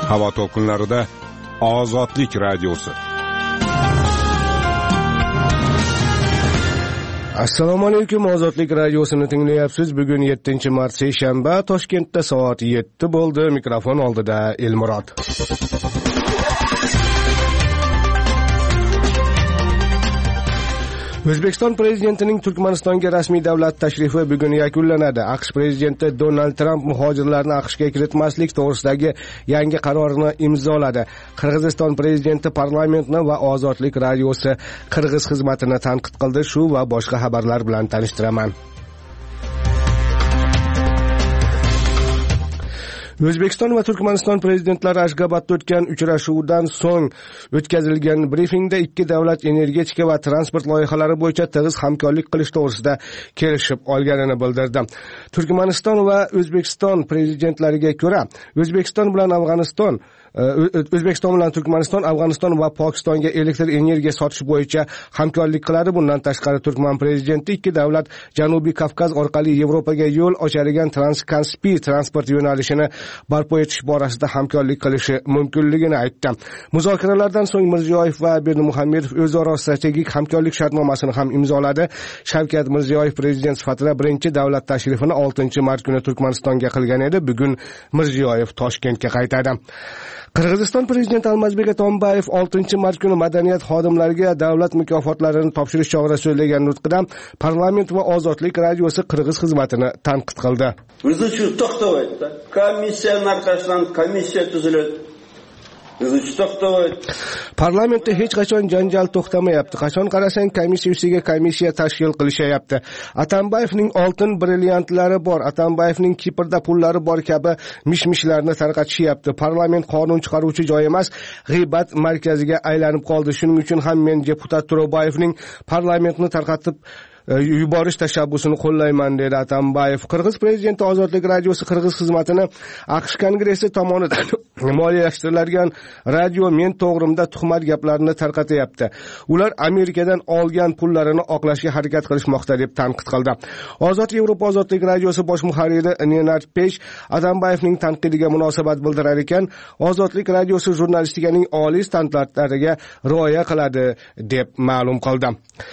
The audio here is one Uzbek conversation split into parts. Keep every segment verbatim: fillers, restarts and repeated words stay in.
Havo to'lqinlarida Ozodlik radiosi. Assalomu alaykum, Ozodlik radiosini tinglayapsiz. Bugun yettinchi mart seshanba, Toshkentda soat yetti bo'ldi. Mikrofon oldida Elmurod. O'zbekiston prezidentining Turkmanistonga rasmiy davlat tashrifi bugun yakunlanadi. AQSh prezidenti Donald Tramp muhojirlarni AQShga kiritmaslik to'g'risidagi yangi qarorini imzoladi. Qirg'iziston prezidenti parlamentni va Ozodlik radiosi Qirg'iz xizmatini tanqid qildi. Shu va boshqa xabarlar bilan tanishtiraman. O'zbekiston va Turkmaniston prezidentlari Ashgabatda o'tgan uchrashuvdan so'ng o'tkazilgan brifingda ikki davlat energetika va transport loyihalari bo'yicha tig'iz hamkorlik qilish to'g'risida kelishib olganini bildirdi. Turkmaniston va O'zbekiston prezidentlariga ko'ra, O'zbekiston bilan Afg'oniston O'zbekiston bilan Turkmaniston Afg'oniston va Pokistonga elektr energiya sotish bo'yicha hamkorlik qiladi. Bundan tashqari Turkman prezidenti ikki davlat Janubiy Kavkaz orqali Yevropaga yo'l ochadigan Transkaspiy transport yo'nalishini barpo etish borasida hamkorlik qilishi mumkinligini aytdi. Muzokaralardan so'ng Mirziyoyev va Berdimuhamedov o'zaro strategik hamkorlik shartnomasini ham imzoladi. Shavkat Mirziyoyev prezident sifatida birinchi davlat tashrifini oltinchi mart kuni Turkmanistonga qilgan edi. Bugun Mirziyoyev Toshkentga qaytadi. Qirg'iziston prezidenti Almazbek Atambayev oltinchi mart kuni madaniyat xodimlariga davlat mukofotlarini topshirish chog'ida so'zlagan nutqida parlament va Ozodlik radiosi Qirg'iz xizmatini tanqid qildi. Bizni to'xtaydi. Komissiya narxashidan komissiya tuziladi. Parlamentda hech qachon janjal to'xtamayapti. Qachon qarasang komissiya ustiga komissiya tashkil qilishyapti. Atambayevning oltin brilliantlari bor, Atambayevning Kiprda pullari bor kabi mish-mishlarni tarqatishyapti. Parlament qonun chiqaruvchi joy emas, g'iybat markaziga aylanib qoldi. Shuning uchun ham men deputat Turoboyevning parlamentni tarqatib yuborish tashabbusini qo'llayman, dedi Atambayev. Qirg'iz prezidenti Ozodlik radiosi Qirg'iz xizmatini AQSh kongressi tomonidan moliyalashtirilgan radio men to'g'rimda tuhmat gaplarni tarqatyapti. Ular Amerikadan olgan pullarini oqlashga harakat qilishmoqda, deb tanqid qildi. Ozod Yevropa Ozodlik radiosi bosh muharriri Nenad Pesh Atambayevning tanqidiga munosabat bildirar ekan, Ozodlik radiosi jurnalistikaning oliy standartlariga rioya qiladi, deb ma'lum qildi.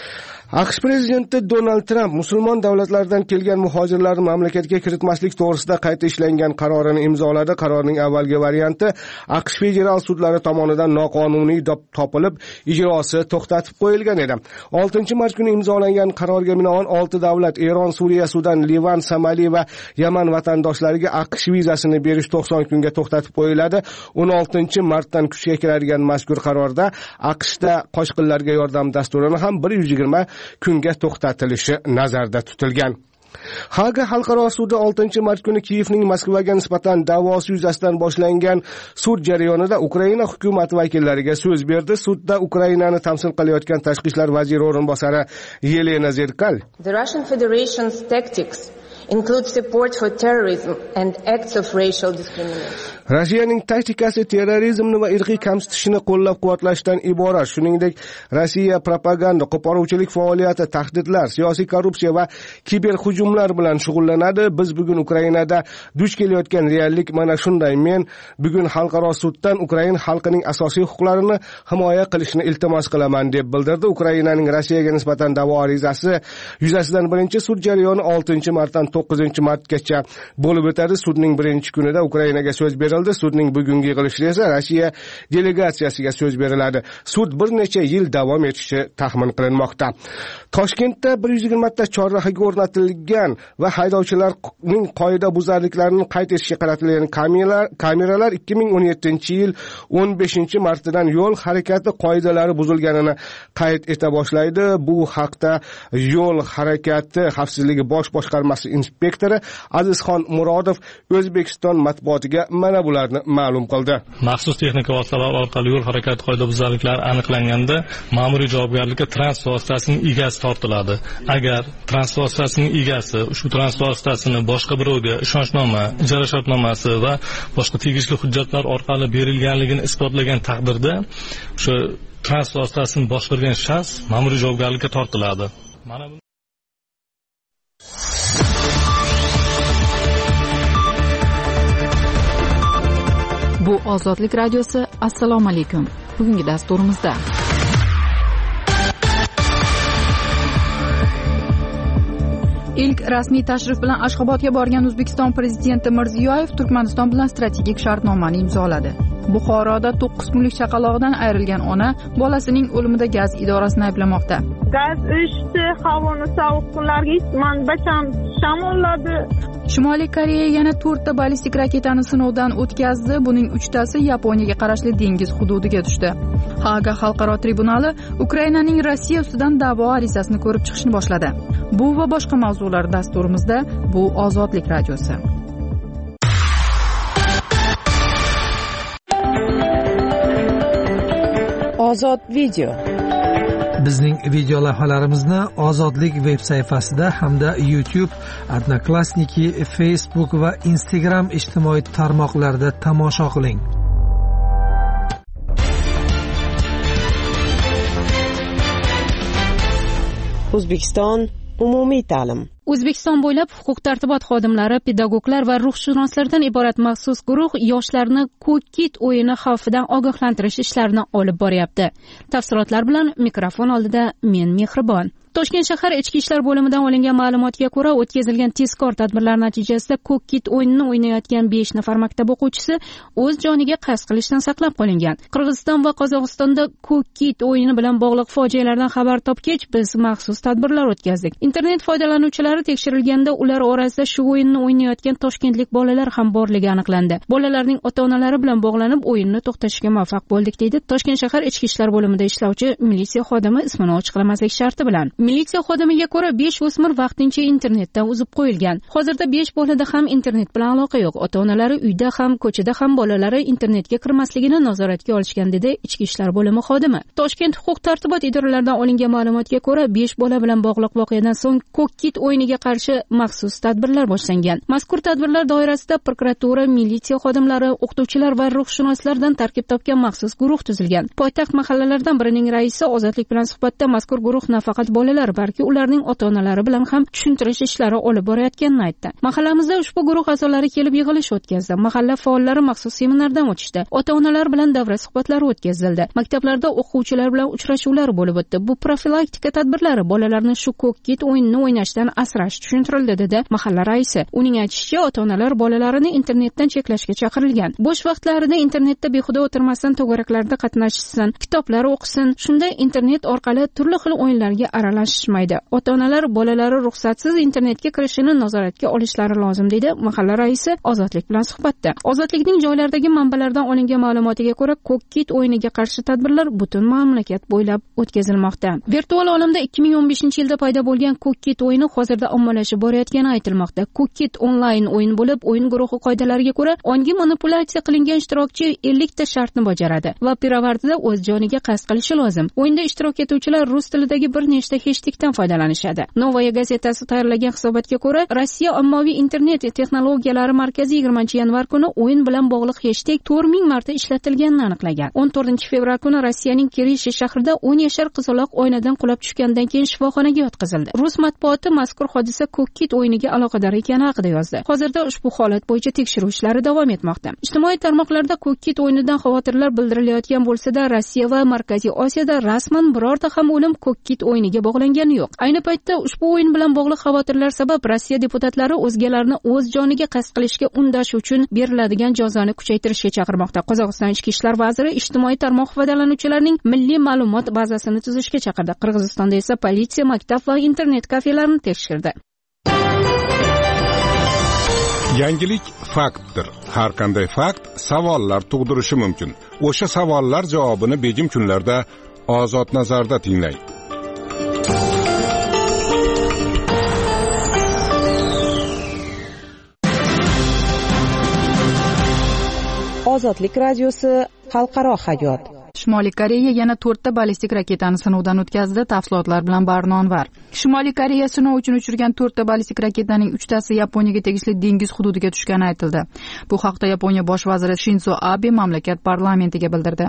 AQSh prezidenti Donald Tramp musulmon davlatlardan kelgan muhojirlarni mamlakatga kiritmaslik to'g'risida qayta ishlangan qarorini imzoladi. Qarorning avvalgi varianti AQSh federal sudlari tomonidan noqonuniy topilib, ijrosi to'xtatib qo'yilgan edi. oltinchi mart kuni imzolangan qarorga binoan olti davlat Eron, Suriya, Sudan, Livan, Somali va Yaman vatandoshlariga AQSh vizasini berish to'qson kunga to'xtatib qo'yiladi. o'n oltinchi martdan kuchga kiradigan mazkur qarorda AQShda qochqinlarga yordam dasturini ham bir yuz yigirma kunga to'xtatilishi nazarda tutilgan. Haga xalqaro sudi oltinchi mart kuni Kiyevning Moskvaga nisbatan da'vosi yuzasidan boshlangan sud jarayonida Ukraina hukumati vakillariga so'z berdi. Sudda Ukrainani tamsil qilayotgan tashqi ishlar vaziri o'rinbosari Yelena Zerkal The Russian Federation's tactics include support for terrorism and acts of racial discrimination. Rossiyaning taktikasi terrorizmni va irqiy kamsitishni qo'llab-quvvatlashdan iborat. Shuningdek, Rossiya propaganda, qo'poruvchilik faoliyati, tahdidlar, siyosiy korrupsiya va kiberhujumlar bilan shug'ullanadi. Biz bugun Ukrainada duch kelayotgan reallik mana shunday. Men bugun xalqaro suddan Ukraina xalqining asosiy huquqlarini himoya qilishni iltimos qilaman, deb bildirdi. Ukrainaning Rossiyaga nisbatan da'vo arizasi yuzasidan birinchi sud jarayoni oltinchi martdan to'qqizinchi martgacha bo'lib o'tadi. Sudning birinchi kunida Ukrainaga so'z berildi. Sudning bugungi yig'ilishida esa Rossiya delegatsiyasiga so'z beriladi. Sud bir necha yil davom etishi taxmin qilinmoqda. Toshkentda bir yuz yigirma ta chorrahaga o'rnatilgan va haydovchilarning qoida buzarliklarini qayd etishga qaratilgan kameralar kameralar ikki ming o'n yettinchi yil o'n beshinchi martidan yo'l harakati qoidalari buzilganini qayd eta boshlaydi. Bu haqda yo'l harakati xavfsizligi bosh boshqarmasi inspektori Azizxon Murodov O'zbekiston matbuotiga mana bularni ma'lum qildi. Maxsus texnika vositalar orqali yo'l harakati qoidabuzarliklari aniqlanganda ma'muriy javobgarlikka transport vositasining egasi tortiladi. Agar transport vositasining egasi ushbu transport vositasini boshqa birovga ishonchnoma, ijara shartnomasi va boshqa tegishli hujjatlar orqali berilganligini isbotlagan taqdirda o'sha transport vositasini boshqargan shaxs ma'muriy javobgarlikka tortiladi. Mana bu Bu Ozodlik radiosi. Assalomu alaykum. Bugungi dasturimizda ilk rasmiy tashrif bilan Ashxobodga borgan O'zbekiston prezidenti Mirziyoyev Turkmaniston bilan strategik shartnomani imzoladi. Buxoroda to'qqiz kunlik chaqalog'idan ayrilgan ona bolasining o'limida gaz idorasini ayblamoqda. Gaz o'chdi, havoni sovuq kunlarga manbacham shamolladi. Shimoliy Koreya yana to'rtta ballistik raketani sinovdan o'tkazdi. Buning uchtasi Yaponiyaga qarashli dengiz hududiga tushdi. Haaga xalqaro tribunali Ukrainaning Rossiya ustidan da'vo arizasini ko'rib chiqishni boshladi. Bu va boshqa mavzular dasturimizda. Bu Ozodlik radiosi. Ozod video. Bizning video lavhalarimizni Ozodlik veb sayfasida hamda YouTube, Odnoklassniki, Facebook va Instagram ijtimoiy tarmoqlarida tomosha qiling. O'zbekiston umumiy ta'lim. O'zbekiston bo'ylab huquq-tartibot xodimlari, pedagoglar va ruhshunoslardan iborat maxsus guruh yoshlarni ko'k-kit o'yini xavfidan ogohlantirish ishlarini olib boryapti. Tafsilotlar bilan mikrofon oldida men Mehribon. Toshkent shahar ichki ishlar bo'limidan olingan ma'lumotga ko'ra, o'tkazilgan tezkor tadbirlar natijasida ko'k-kit o'yinini o'ynayotgan besh nafar maktab o'quvchisi o'z joniga qasd qilishdan saqlab qolingan. Qirg'iziston va Qozog'istonda ko'k-kit o'yini bilan bog'liq fojialardan xabar topgach, biz maxsus tadbirlar o'tkazdik. Internet foydalanuvchilari tekshirilganda ular orasida shu o'yinni o'ynayotgan toshkentlik bolalar ham borligi aniqlandi. Bolalarning ota-onalari bilan bog'lanib o'yinni to'xtatishga muvaffaq bo'ldik, deydi Toshkent shahar ichki ishlar bo'limida ishlovchi militsiya xodimi ismini ochiqlamaslik sharti bilan. Militsiya xodimiga ko'ra besh o'smir vaqtincha internetdan uzib qo'yilgan. Hozirda besh bolada ham internet bilan aloqa yo'q. Ota-onalari uyda ham, ko'chada ham bolalari internetga kirmasligini nazoratga olishgan, dedi ichki ishlar bo'limi xodimi. Toshkent huquq-tartibot idoralaridan olingan ma'lumotga ko'ra, besh bola bilan bog'liq voqeadan so'ng ko'k-kit o'yiniga qarshi maxsus tadbirlar boshlangan. Mazkur tadbirlar doirasida prokuratura, militsiya xodimlari, o'qituvchilar va ruhshunoslardan tarkib topgan maxsus guruh tuzilgan. Poytaxt mahallalaridan birining raisi Ozodlik bilan suhbatda mazkur guruh nafaqat bolalar, balki ularning ota-onalari bilan ham tushuntirish ishlari olib borayotganini aytdi. Mahallamizda ushbu guruh a'zolari kelib yig'ilish o'tkazdi. Mahalla faollari maxsus seminardan o'tishdi. Ota-onalar bilan davra suhbatlari o'tkazildi. Maktablarda o'quvchilar bilan uchrashuvlar bo'lib o'tdi. Bu profilaktika tadbirlari bolalarni shu ko'k-kit o'yinini o'ynashdan asrash tushuntirildi, dedi mahalla raisi. Uning aytishicha, ota-onalar bolalarini internetdan cheklashga chaqirilgan. Bo'sh vaqtlarida internetda behuda o'tirmasdan, to'garaklarda qatnashsin, kitoblar o'qisin. Shunda internet orqali turli xil o'yinlarga aralashishmaydi. Ota-onalar bolalari ruxsatsiz internetga kirishini nazoratga olishlari lozim, dedi mahalla raisi Ozodlik bilan suhbatda. Ozodlikning joylardagi manbalardan olingan ma'lumotiga ko'ra, ko'k-kit o'yiniga qarshi tadbirlar butun mamlakat bo'ylab o'tkazilmoqda. Virtual olamda ikki ming o'n beshinchi yilda paydo bo'lgan ko'k-kit o'yini hozirda ommalashib borayotgani aytilmoqda. Ko'k-kit onlayn o'yin bo'lib, o'yin guruhi qoidalariga ko'ra, ongi manipulyatsiya qilingan ishtirokchi ellik ta shartni bajaradi va pirovardida o'z joniga qasd qilishi lozim. O'yinda ishtirok etuvchilar rus tilidagi bir nechta hashtagdan foydalanishadi. Novaya gazetasi tayyorlagan hisobotga ko'ra, Rossiya ommaviy internet texnologiyalari markazi yigirmanchi yanvar kuni o'yin bilan bog'liq hashtag to'rt ming marta ishlatilganini aniqlagan. o'n to'rtinchi fevral kuni Rossiyaning Kirishi shahrida o'n yashar qizaloq oynadan qulab tushgandan keyin shifoxonaga yotqizildi. Rus matbuoti mazkur hodisa ko'k-kit o'yiniga aloqador ekani haqida yozdi. Hozirda ushbu holat bo'yicha tekshiruv ishlari davom etmoqda. Ijtimoiy tarmoqlarda ko'k-kit o'yinidan xavotirlar bildirilayotgan bo'lsa-da, Rossiya va Markaziy Osiyoda rasman birorta ham o'lim ko'k-kit o'yiniga bog'langani yo'q. Ayni paytda ushbu o'yin bilan bog'liq xavotirlar sabab Rossiya deputatlari o'zgalarni o'z joniga qasd qilishga undash uchun beriladigan jazoni kuchaytirishga chaqirmoqda. Qozog'iston ichki ishlar vaziri ijtimoiy tarmoq foydalanuvchilarining milliy ma'lumot bazasini tuzishga chaqirdi. Qirg'izistonda esa politsiya maktab va internet kafelarni tekshirdi. Yangilik faktdir. Har qanday fakt savollar tug'dirishi mumkin. O'sha savollar javobini begim kunlarda Ozod nazarda tinglang. Ozodlik radiosi xalqaro hayot. Shimoliy Koreya yana to'rtta ballistik raketani sinovdan o'tkazdi. Tafsilotlar bilan Barno Anvar. Shimoliy Koreya sinov uchun uchirgan to'rtta ballistik raketaning uchtasi Yaponiyaga tegishli dengiz hududiga tushgani aytildi. Bu haqda Yaponiya bosh vaziri Shinzo Abe mamlakat parlamentiga bildirdi.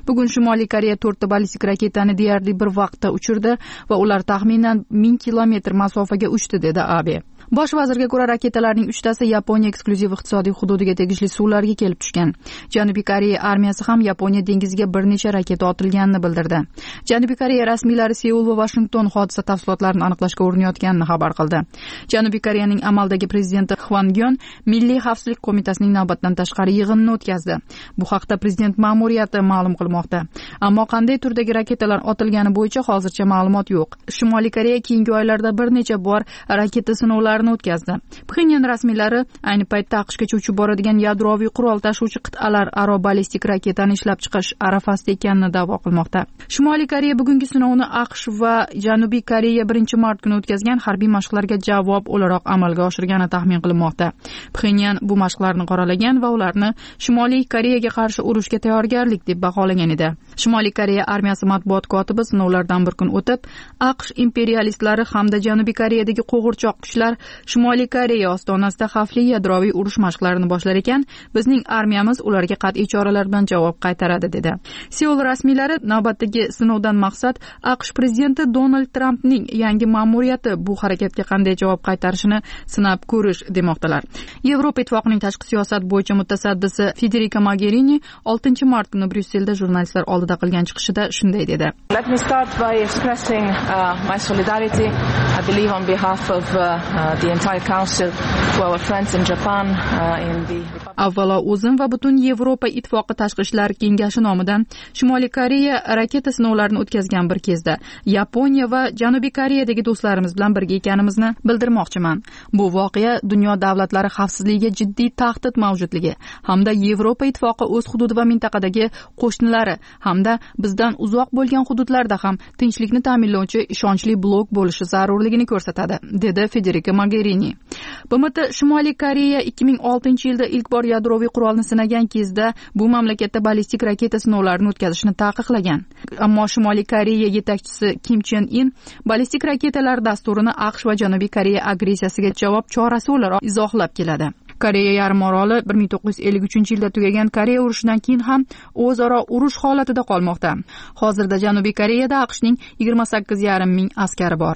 Bugun Shimoliy Koreya to'rtta ballistik raketani deyarli bir vaqtda uchirdi va ular taxminan ming kilometr masofaga uchdi, dedi Abe. Bosh vazirga ko'ra, raketalarning uchtasi Yaponiya eksklyuziv iqtisodiy hududiga tegishli suvlarga kelib tushgan. Janubiy Koreya armiyasi ham Yaponiya dengiziga bir necha raketa otilganini bildirdi. Janubiy Koreya rasmiylari Seul va Washington hodisa tafsilotlarini aniqlashga urinayotganini xabar qildi. Janubiy Koreyaning amaldagi prezidenti Hwan Gyon Milliy xavfsizlik qo'mitasining navbatdan tashqari yig'inini o'tkazdi. Bu haqda prezident ma'muriyati ma'lum qilmoqda. Ammo qanday turdagi raketalar otilgani bo'yicha hozircha ma'lumot yo'q. Shimoliy Koreya keyingi oylarda bir necha bor raketa sinovlari o'tkazdi. Pxenyan rasmiylari ayni paytda AQShgacha uchib boradigan yadroviy qurol tashuvchi qit'alar aro ballistik raketani ishlab chiqish arafasida ekanini da'vo qilmoqda. Shimoliy Koreya bugungi sinovni AQSh va Janubiy Koreya birinchi mart kuni o'tkazgan harbiy mashqlarga javob o'laroq amalga oshirgani taxmin qilinmoqda. Pxenyan bu mashqlarni qoralagan va ularni Shimoliy Koreyaga qarshi urushga tayyorgarlik deb baholagan edi. Shimoliy Koreya armiyasi matbuot kotibi sinovlardan bir kun o'tib, AQSh imperialistlari hamda Janubiy Koreyadagi qo'g'irchoq kuchlar Shimoliy Koreya ostonasida xavfli yadroviy urush mashqlarini boshlar ekan, bizning armiyamiz ularga qat'iy choralar bilan javob qaytaradi, dedi. Seul rasmiylari navbatdagi sinovdan maqsad AQSh prezidenti Donald Trampning yangi ma'muriyati bu harakatga qanday javob qaytarishini sinab ko'rish demoqdalar. Yevropa ittifoqining tashqi siyosat bo'yicha mutasaddisi Federica Mogherini oltinchi mart kuni Bryusselda jurnalistlar oldida qilgan chiqishida shunday dedi. Let me start by expressing uh, my solidarity. I believe on behalf of uh, uh, the entire council to our friends in Japan uh, in the Avvalo o'zim va butun Yevropa ittifoqi tashqi ishlar kengashi nomidan Shimoliy Koreya raketa sinovlarini o'tkazgan bir kezda Yaponiya va Janubiy Koreyadagi do'stlarimiz bilan birga ekanimizni bildirmoqchiman. Bu voqea dunyo davlatlari xavfsizligiga jiddiy tahdid mavjudligi hamda Yevropa ittifoqi o'z hududi va mintaqadagi qo'shnilari hamda bizdan uzoq bo'lgan hududlarda ham tinchlikni ta'minlovchi ishonchli blok bo'lishi zarurligini ko'rsatadi, dedi Federica Mogherini. B M T Shimoliy Koreya ikki ming oltinchi yilda ilk bor yadroviy qurolni sinagan kezda bu mamlakatda ballistik raketa sinovlarini o'tkazishni taqiqlagan. Ammo Shimoliy Koreya yetakchisi Kim Chen In ballistik raketalar dasturini AQSh va Janubiy Koreya agressiyasiga javob chorasi o'laroq izohlab keladi. Koreya yarim oroli bir ming to'qqiz yuz ellik uchinchi yilda tugagan Koreya urushidan keyin ham o'zaro urush holatida qolmoqda. Hozirda Janubiy Koreyada AQShning yigirma sakkiz yarim ming askari bor.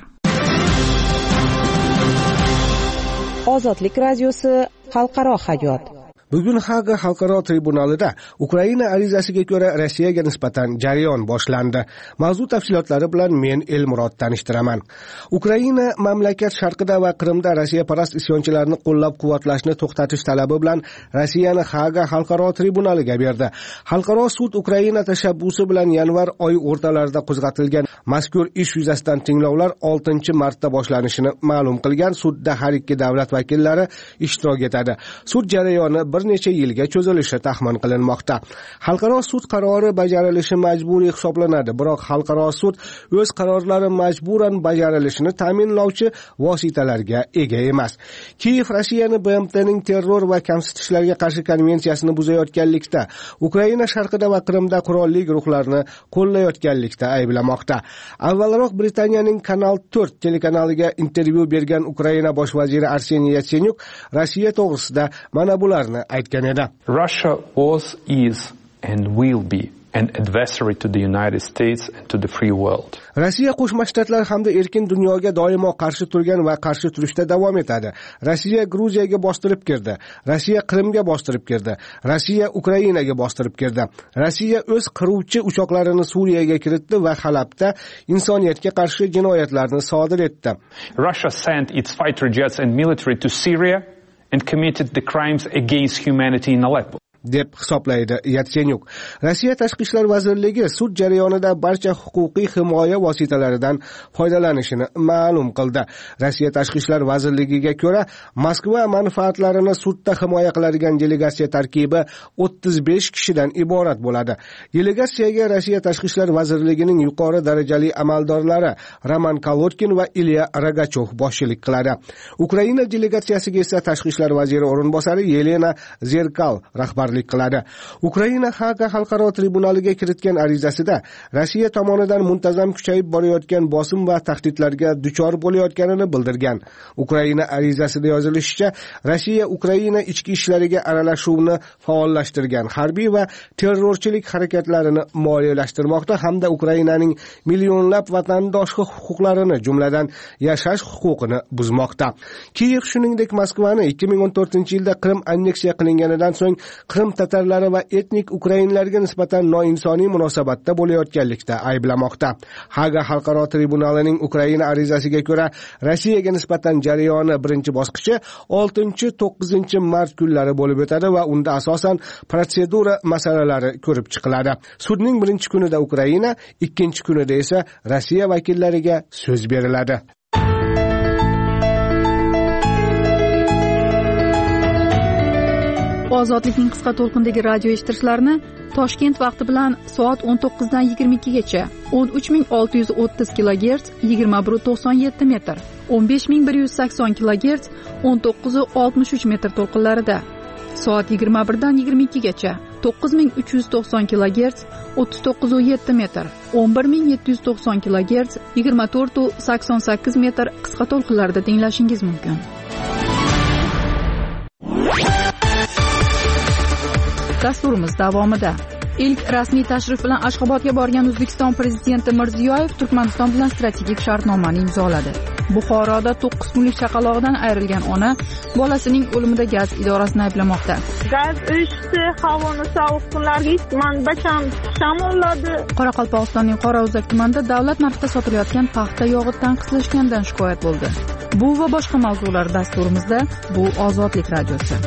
Ozodlik radiosi xalqaro hayot. Bugun Haga xalqaro tribunalida Ukraina arizasiga ko'ra Rossiyaga nisbatan jarayon boshlandi. Mavzu tafsilotlari bilan men Elmurod tanishtiraman. Ukraina mamlakat sharqida va Qrimda Rossiya parast isyonchilarni qo'llab-quvvatlashni to'xtatish talabi bilan Rossiyani Haga xalqaro tribunaliga berdi. Xalqaro sud Ukraina tashabbusi bilan yanvar oyi o'rtalarida qo'zg'atilgan mazkur ish yuzasidan tinglovlar oltinchi martda boshlanishini ma'lum qilgan. Sudda har ikki davlat vakillari ishtirok etadi. Sud jarayoni bir necha yilga cho'zilishi taxmin qilinmoqda. Xalqaro sud qarori bajarilishi majburiy hisoblanadi, biroq xalqaro sud o'z qarorlari majburan bajarilishini ta'minlovchi vositalarga ega emas. Kiyev Rossiyani B M T'ning terror va kamsitishlarga qarshi konvensiyasini buzayotganlikda, Ukraina sharqida va Qrimda qurolli guruhlarni qo'llayotganlikda ayblamoqda. Avvalroq Britaniyaning Kanal to'rt telekanaliga intervyu bergan Ukraina bosh vaziri Arseniy Yatsenyuk Rossiya to'g'risida mana bularni aytgan edi. Russia was, is and will be an adversary to the United States and to the free world. Rossiya Qo'shma Shtatlar hamda erkin dunyoga doimo qarshi turgan va qarshi turishda davom etadi. Rossiya Gruziyaga bostirib kirdi. Rossiya Qrimga bostirib kirdi. Rossiya Ukrainaga bostirib kirdi. Rossiya o'z qiruvchi uchoqlarini Suriyaga kiritdi va Halabda insoniyatga qarshi jinoyatlarni sodir etdi. Russia sent its fighter jets and military to Syria and committed the crimes against humanity in Aleppo. deb hisoblaydi Yatsenyuk. Rossiya Tashqi ishlar vazirligi sud jarayonida barcha huquqiy himoya vositalaridan foydalanishini ma'lum qildi. Rossiya Tashqi ishlar vazirligiga ko'ra, Moskva manfaatlarini sudda himoya qiladigan delegatsiya tarkibi o'ttiz besh kishidan iborat bo'ladi. Delegatsiyaga Rossiya Tashqi ishlar vazirligining yuqori darajali amaldorlari Roman Kolodkin va Ilya Rogachov boshchilik qiladi. Ukraina delegatsiyasiga esa Tashqi ishlar vaziri o'rinbosari Yelena Zerkal rahbarlik hamkorlik qiladi. Ukraina Haga xalqaro tribunaliga kiritgan arizasida Rossiya tomonidan muntazam kuchayib borayotgan bosim va tahdidlarga duchor bo'layotganini bildirgan. Ukraina arizasida yozilishicha, Rossiya Ukraina ichki ishlariga aralashuvni faollashtirgan, harbiy va terrorchilik harakatlarini moliyalashtirmoqda hamda Ukrainaning millionlab vatandosh huquqlarini, jumladan yashash huquqini buzmoqda. Kiyev shuningdek Moskvani ikki ming o'n to'rtinchi yilda Qrim anneksiya qilinganidan so'ng Qrim tatarlari va etnik ukrainlarga nisbatan noinsoniy munosabatda bo'layotganlikda ayblamoqda. Haga xalqaro tribunalining Ukraina arizasiga ko'ra, Rossiyaga nisbatan jarayoni birinchi bosqichi oltinchi to'qqizinchi mart kunlari bo'lib o'tadi va unda asosan protsedura masalalari ko'rib chiqiladi. Sudning birinchi kunida Ukraina, ikkinchi kunida esa Rossiya vakillariga so'z beriladi. Ozodlikning qisqa to'lqindagi radio eshittirishlarni Toshkent vaqti bilan soat o'n to'qqiz dan yigirma ikki gacha o'n uch ming olti yuz o'ttiz kilogerts yigirma bir to'qson yetti metr, o'n besh ming bir yuz sakson kilogerts o'n to'qqiz oltmish uch metr to'lqinlarida, soat yigirma bir dan yigirma ikki gacha to'qqiz ming uch yuz to'qson kilogerts o'ttiz to'qqiz yetti metr, o'n bir ming yetti yuz to'qson kilogerts yigirma to'rt sakson sakkiz metr qisqa to'lqinlarida tinglashingiz mumkin. Dasturimiz davomida ilk rasmiy tashrif bilan Ashxobodga borgan O'zbekiston prezidenti Mirziyoyev Turkmaniston bilan strategik shartnomani imzoladi. Buxoroda to'qqiz kunlik chaqalog'idan ayrilgan ona bolasining o'limida gaz idorasini ayblamoqda. Gaz o'chdi, havoni sovuq kunlarga manbacham shamolladi. Qoraqalpog'istonning Qorao'zak tumanida davlat narxida sotilayotgan paxta yog'i tanqislashgandan shikoyat bo'ldi. Bu va boshqa mavzular dasturimizda. Bu Ozodlik radiosi.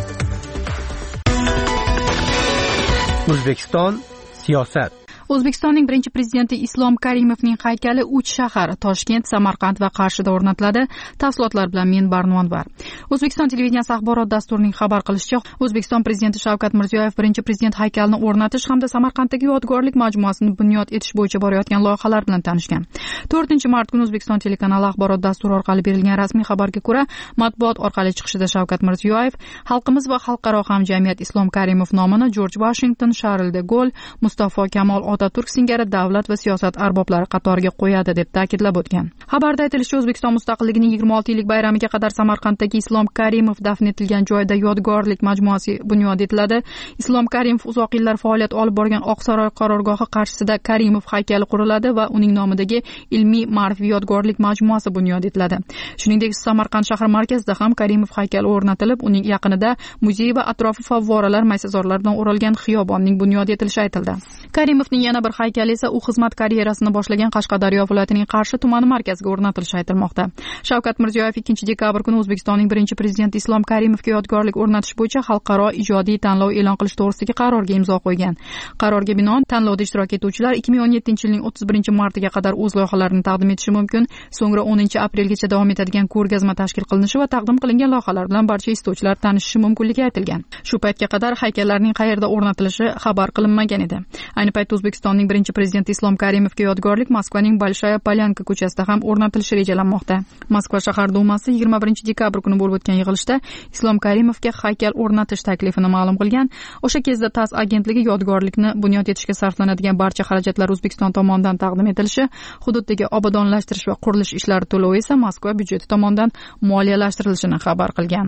O'zbekiston siyosat. O'zbekistonning birinchi prezidenti Islom Karimovning haykali uch shahar Toshkent, Samarqand va Qarshida o'rnatiladi. Tafsilotlar bilan men Barnonvar. O'zbekiston televideniyasi axborot dasturining xabar qilishicha, O'zbekiston prezidenti Shavkat Mirziyoyev birinchi prezident haykalini o'rnatish hamda Samarqanddagi yodgorlik majmuasini bunyod etish bo'yicha borayotgan loyihalar bilan tanishgan. to'rtinchi mart kuni O'zbekiston telekanali axborot dasturi orqali berilgan rasmiy xabarga ko'ra, matbuot orqali chiqishida Shavkat Mirziyoyev xalqimiz va xalqaro hamjamiyat Islom Karimov nomini Jorj Vashington, Sharl de Gol, Mustafa Kamol Otaturk singari davlat va siyosat arboblari qatoriga qo'yadi deb ta'kidlab o'tgan. Xabarda aytilishicha, O'zbekiston mustaqilligining yigirma olti yillik bayramiga qadar Samarqanddagi Islom Karimov dafn etilgan joyda yodgorlik majmuasi bunyod etiladi. Islom Karimov uzoq yillar faoliyat olib borgan Oqsaroy qarorgohi qarshisida Karimov haykali quriladi va uning nomidagi ilmiy ma'rifiy yodgorlik majmuasi bunyod etiladi. Shuningdek, Samarqand shahar markazida ham Karimov haykali o'rnatilib, uning yaqinida muzey va atrofi favvoralar, maysazorlardan o'ralgan xiyobonning bunyod etilishi aytildi. Karimovning yana bir haykali esa u xizmat karyerasini boshlagan Qashqadaryo viloyatining Qarshi tumani markaziga o'rnatilishi aytilmoqda. Shavkat Mirziyoyev ikkinchi dekabr kuni O'zbekistonning birinchi prezidenti Islom Karimovga yodgorlik o'rnatish bo'yicha xalqaro ijodiy tanlov e'lon qilish to'g'risidagi qarorga imzo qo'ygan. Qarorga binoan tanlovda ishtirok etuvchilar ikki ming o'n yettinchi yilning o'ttiz birinchi martiga qadar o'z loyihalarini taqdim etishi mumkin. So'ngra o'ninchi aprelgacha davom etadigan ko'rgazma tashkil qilinishi va taqdim qilingan loyihalar bilan barcha istovchilar tanishishi mumkinligi aytilgan. Shu paytga qadar haykallarning qayerda o'rnatilishi xabar qilinmagan edi. Ayni paytda O'zbekistonning birinchi prezidenti Islom Karimovga yodgorlik Moskvaning Bolshaya Polyanka ko'chasida ham o'rnatilishi rejalanmoqda. Moskva shahar dumasi yigirma birinchi dekabr kuni bo'lib o'tgan yig'ilishda Islom Karimovga haykal o'rnatish taklifini ma'lum qilgan. O'sha kezda TASS agentligi yodgorlikni bunyod etishga sarflanadigan barcha xarajatlar O'zbekiston tomonidan taqdim etilishi, hududdagi obodonlashtirish va qurilish ishlari to'lovi esa Moskva byudjeti tomonidan moliyalashtirilishini xabar qilgan.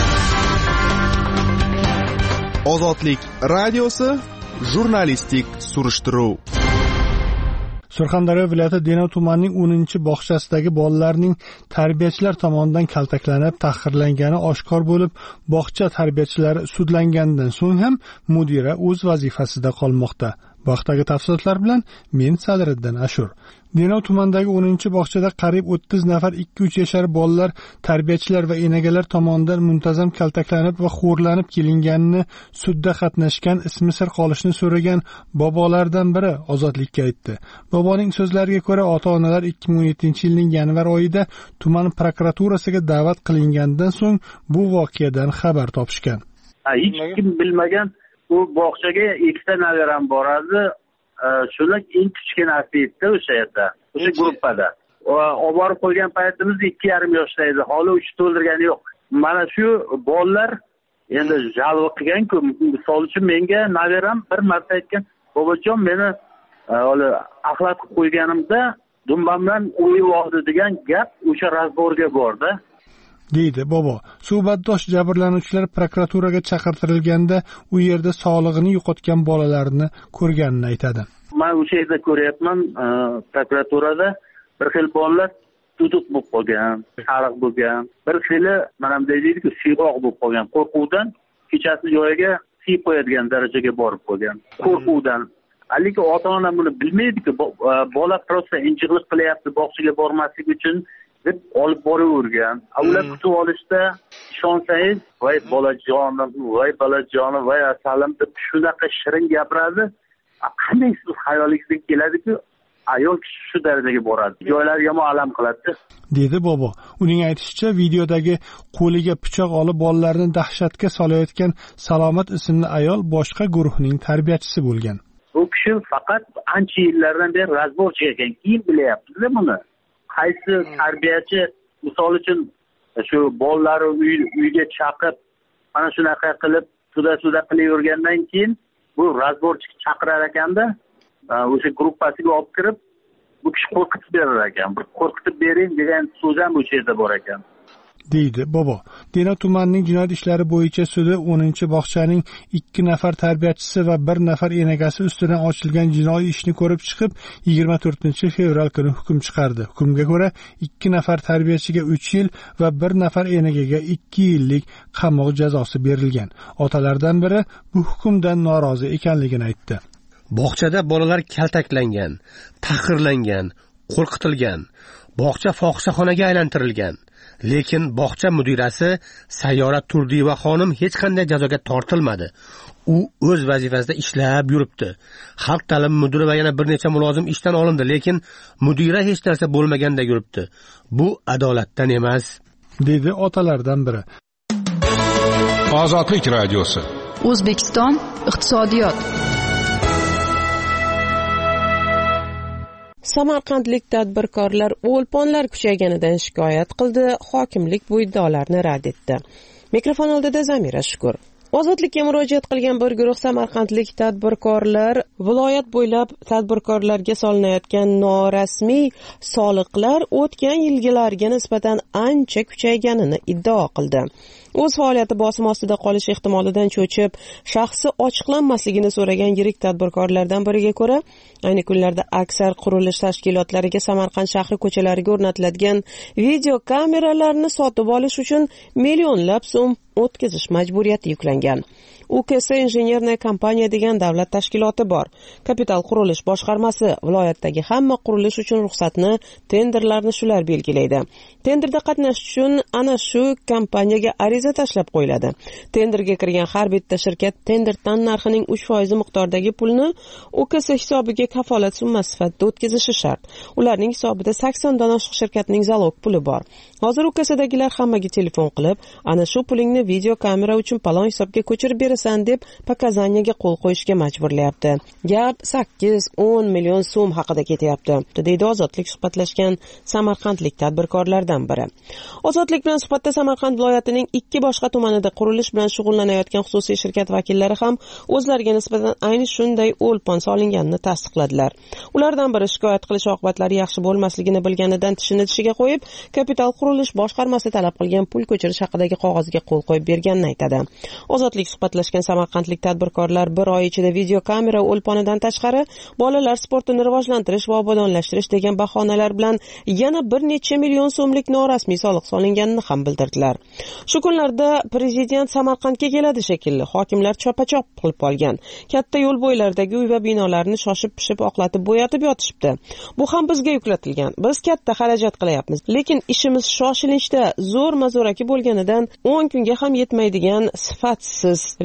Ozodlik radiosi jurnalistik surishtiruv. Surxondaryo viloyati Denov tumanining o'ninchi bog'chasidagi bolalarning tarbiyachilar tomonidan kaltaklanib, tahqirlangani oshkor bo'lib, bog'cha tarbiyachilari sudlangandan so'ng ham mudira o'z vazifasida qolmoqda. Bu haqdagi tafsilotlar bilan men Sadriddin Ashur. Denov tumanidagi o'ninchi bog'chada qariyb o'ttiz nafar ikki uch yashar bolalar tarbiyachilar va enagalar tomonidan muntazam kaltaklanib va xo'rlanib kelinganini sudda qatnashgan, ismi sir qolishni so'ragan bobolardan biri ozodlikka aytdi. Boboning so'zlariga ko'ra, ota-onalar ikki ming o'n yettinchi yilning yanvar oyida tuman prokuraturasiga da'vat qilingandan so'ng bu voqeadan xabar topishgan. Hech kim bilmagan bu bog'chaga ikkita navaram boradi. Shular eng kichkinasi edi o'sha yerda, o'sha gruppada. Olib borib qo'ygan paytimizda ikki yarim yoshda edi. Hali uch to'ldirgani yo'q. Mana shu bolalar endi jalb qilgan-ku, misol uchun menga naveram bir marta aytgan, bobojon meni hali axlatib qo'yganimda dumbamdan o'yib oldi degan gap o'sha razborga borda, deydi bobo. Suhbatdosh jabrlanuvchilar prokuraturaga chaqirtirilganda u yerda sog'lig'ini yo'qotgan bolalarni ko'rganini aytadi. Men o'sha yerda ko'ryapman, prokuraturada bir xil bolalar tutuq bo'lib qolgan, sariq bo'lgan, bir xili mana bunday deydi-ku, siyroq bo'lib qolgan, qo'rquvdan kechasi joyiga siyib qo'yadigan darajaga borib qolgan, qo'rquvdan. Lekin ota-ona buni bilmaydi-ku, bola prosta injiqlik qilyapti, bog'chaga bormaslik uchun deb olib boravergan. Ular kutib olishda ishonsangiz, voy bolajonim, voy bolajonim, voy asalim deb shunaqa shirin gapiradi. Qanday siz xayolingizga keladi-ku, ayol kishi shu darajaga boradi. Joylari yomon alam qiladi, dedi bobo. Uning aytishicha, videodagi qo'liga pichoq olib bolalarni dahshatga solayotgan Salomat ismli ayol boshqa guruhning tarbiyachisi bo'lgan. Bu kishi faqat ancha yillardan beri razbor chekkan, keyin bilyapti-da buni. Qaysi tarbiyachi misol uchun shu bolalari uyga chaqib, mana shunaqa qilib, suda-suda qilavergandan keyin bu razborchi chaqirar ekanda, o'sha gruppasiga olib kirib, bu kishi qo'rqitib berar ekan. Bir qo'rqitib bering degan so'z ham o'sha yerda bor ekan, deydi bobo. Denov tumanining jinoyat ishlari bo'yicha sudi o'ninchi bog'chaning ikki nafar tarbiyachisi va bir nafar enagasi ustidan ochilgan jinoiy ishni ko'rib chiqib, yigirma to'rtinchi fevral kuni hukm chiqardi. Hukmga ko'ra ikki nafar tarbiyachiga uch yil va bir nafar enagaga ikki yillik qamoq jazosi berilgan. Otalardan biri bu hukmdan norozi ekanligini aytdi. Bog'chada bolalar kaltaklangan, tahqirlangan, qo'rqitilgan, bog'cha fohishaxonaga aylantirilgan. Lekin bog'cha mudirasi Sayyora Turdiyeva xonim hech qanday jazoga tortilmadi. U o'z vazifasida ishlab yuribdi. Xalq ta'limi mudiri va yana bir necha mulozim ishdan olindi, lekin mudira hech narsa bo'lmaganda yuribdi. Bu adolatdan emas, dedi otalardan biri. Ozodlik radiosi. O'zbekiston iqtisodiyot. Samarqandlik tadbirkorlar o'lponlar kuchayganidan shikoyat qildi, hokimlik bu iddaolarni rad etdi. Mikrofon oldida Zamira Shukur. Ozodlikka murojaat qilgan bir guruh samarqandlik tadbirkorlar viloyat bo'ylab tadbirkorlarga solinayotgan norasmiy soliqlar o'tgan yilgilarga nisbatan ancha kuchayganini iddao qildi. O'z faoliyati bosim ostida qolish ehtimolidan cho'chib, shaxsi ochiqlanmasligini so'ragan yirik tadbirkorlardan biriga ko'ra, ayni kunlarda aksar qurilish tashkilotlariga Samarqand shahri ko'chalariga o'rnatiladigan video kameralarni sotib olish uchun millionlab so'm o'tkazish majburiyati yuklangan. U K S injenerniya kompaniya degan davlat tashkiloti bor. Kapital qurilish boshqarmasi viloyatdagi hamma qurilish uchun ruxsatni, tenderlarni shular belgilaydi. Tenderda qatnashish uchun ana shu kompaniyaga ariza tashlab qo'yiladi. Tenderga kirgan har bitta shirkat tender tan narxining uch foiz miqdordagi pulni U K S hisobiga kafolat summasi sifatida o'tkazishi shart. Ularning hisobida sakson dan oshiq shirkatning zalog puli bor. Hozir U K S'dagilar hammaga telefon qilib, ana shu pulingni video kamera uchun palon hisobga ko'chirib berasan deb pakazaniyaga qo'l qo'yishga majburlayapti. Gap sakkiz o'n million so'm haqida ketyapti, deydi Ozodlik suhbatlashgan samarqandlik tadbirkorlardan biri. Ozodlik bilan suhbatda Samarqand viloyatining ikki boshqa tumanida qurilish bilan shug'ullanayotgan xususiy shirkat vakillari ham o'zlariga nisbatan ayni shunday o'lpon solinganini tasdiqladilar. Ulardan biri shikoyat qilish oqibatlari yaxshi bo'lmasligini bilganidan tishini tishiga qo'yib, kapital qurilish boshqarmasi talab qilgan pul ko'chirish haqidagi qog'ozga qo'l qo'yib berganini aytadi. Ozodlik suhbatlashgan samarqandlik tadbirkorlar bir oy ichida video kamera o'lponidan tashqari bolalar sportini rivojlantirish va obodonlashtirish degan bahonalar bilan yana bir necha million so'mlik norasmiy soliq solinganini ham bildirdilar. Shu kunlarda prezident Samarqandga keladi shekilli. Hokimlar chopa-chop qilib olgan. Katta yo'l bo'ylaridagi uy va binolarni shoshib pishib oqlatib bo'yatib yotishibdi. Bu ham bizga yuklatilgan. Biz katta xarajat qilyapmiz, lekin ishimiz shoshilinchda zo'r mazoraki bo'lganidan o'n kunga ham yetmaydigan sifatsiz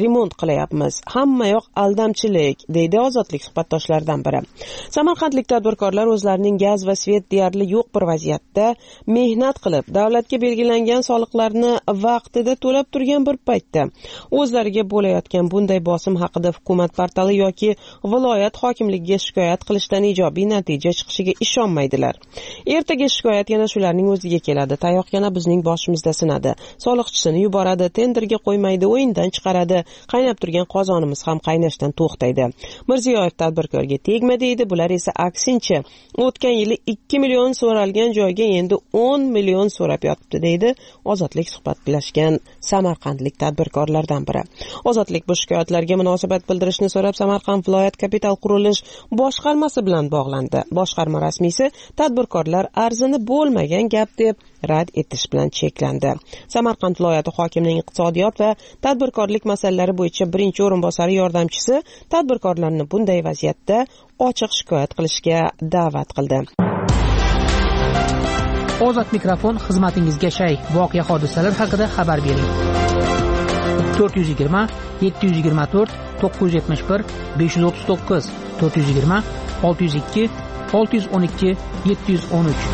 remont qilyapmiz. Hamma yoq aldamchilik, deydi ozodlik suhbatdoshlaridan biri. Samarqandlik tadbirkorlar o'zlarining gaz va svet deyarli yo'q bir vaziyatda mehnat qilib, davlatga belgilangan soliqlarni vaqtida to'lab turgan bir paytda o'zlariga bo'layotgan bunday bosim haqida hukumat portali yoki viloyat hokimligiga shikoyat qilishdan ijobiy natija chiqishiga ishonmaydilar. Ertaga shikoyat yana shularning o'ziga keladi. Tayoq yana bizning boshimizda sinadi. Soliqchisini yuboradi, tenderga qo'ymaydi, o'yindan chiqaradi. Qaynab turgan qozonimiz ham qaynashdan to'xtaydi. Mirziyoyev tadbirkorga tegma deydi, bular esa aksincha o'tgan yili ikki million so'ralgan joyga endi o'n million so'rab yotibdi, deydi ozodlik suhbatlashgan samarqandlik tadbirkorlardan biri. Ozodlik bu shikoyatlarga munosabat bildirishni so'rab Samarqand viloyat kapital qurilish boshqarmasi bilan bog'landi. Boshqarma rasmiysi tadbirkorlar arzini bo'lmagan gap deb rad etish bilan cheklandi. Samarqand viloyati hokimining iqtisodiyot va tadbirkorlik masalalari bo'yicha birinchi o'rinbosari yordamchisi tadbirkorlarni bunday vaziyatda ochiq shikoyat qilishga da'vat qildi. Ozod mikrofon xizmatingizga shay. Voqea hodisalar haqida xabar bering. to'rt yuz yigirma yetti yuz yigirma to'rt to'qqiz yuz yetmish bir besh yuz o'ttiz to'qqiz to'rt yuz yigirma olti yuz ikki olti yuz o'n ikki yetti yuz o'n uch.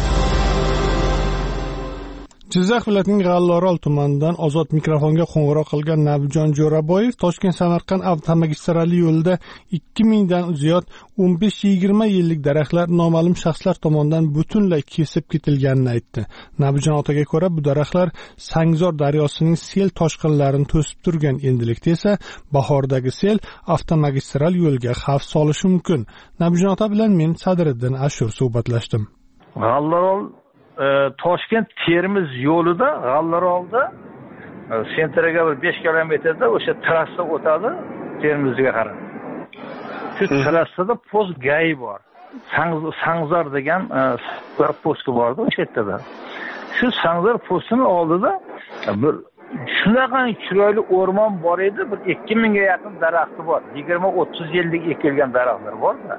Jizzax viloyatining G'allaorol tumanidan ozod mikrofonga qo'ng'iroq qilgan Nabijon Jo'raboyev Toshkent-Samarqand avtomagistrali yo'lida ikki mingdan ziyod o'n besh yigirma yillik daraxtlar noma'lum shaxslar tomonidan butunlay kesib ketilganini aytdi. Nabijon otaga ko'ra bu daraxtlar Sangzor daryosining sel toshqinlarini to'sib turgan, endilikda esa bahordagi sel avtomagistral yo'lga xavf solishi mumkin. Nabijon ota bilan men Sadriddin Ashur suhbatlashdim. G'allaorol Toshkent Termiz yo'lida G'allaorolda sentraga bir besh kilometrda o'sha trassa o'tadi Termizga qarab. Shu trassada post gay bor. Sangzor degan bir post bordi o'sha yerda. Shu Sangzor postining oldida bir shunaqa chiroyli o'rmon bor edi, bir ikki mingga yaqin daraxti bor. yigirma o'ttiz yillik ekilgan daraxtlar bor-da.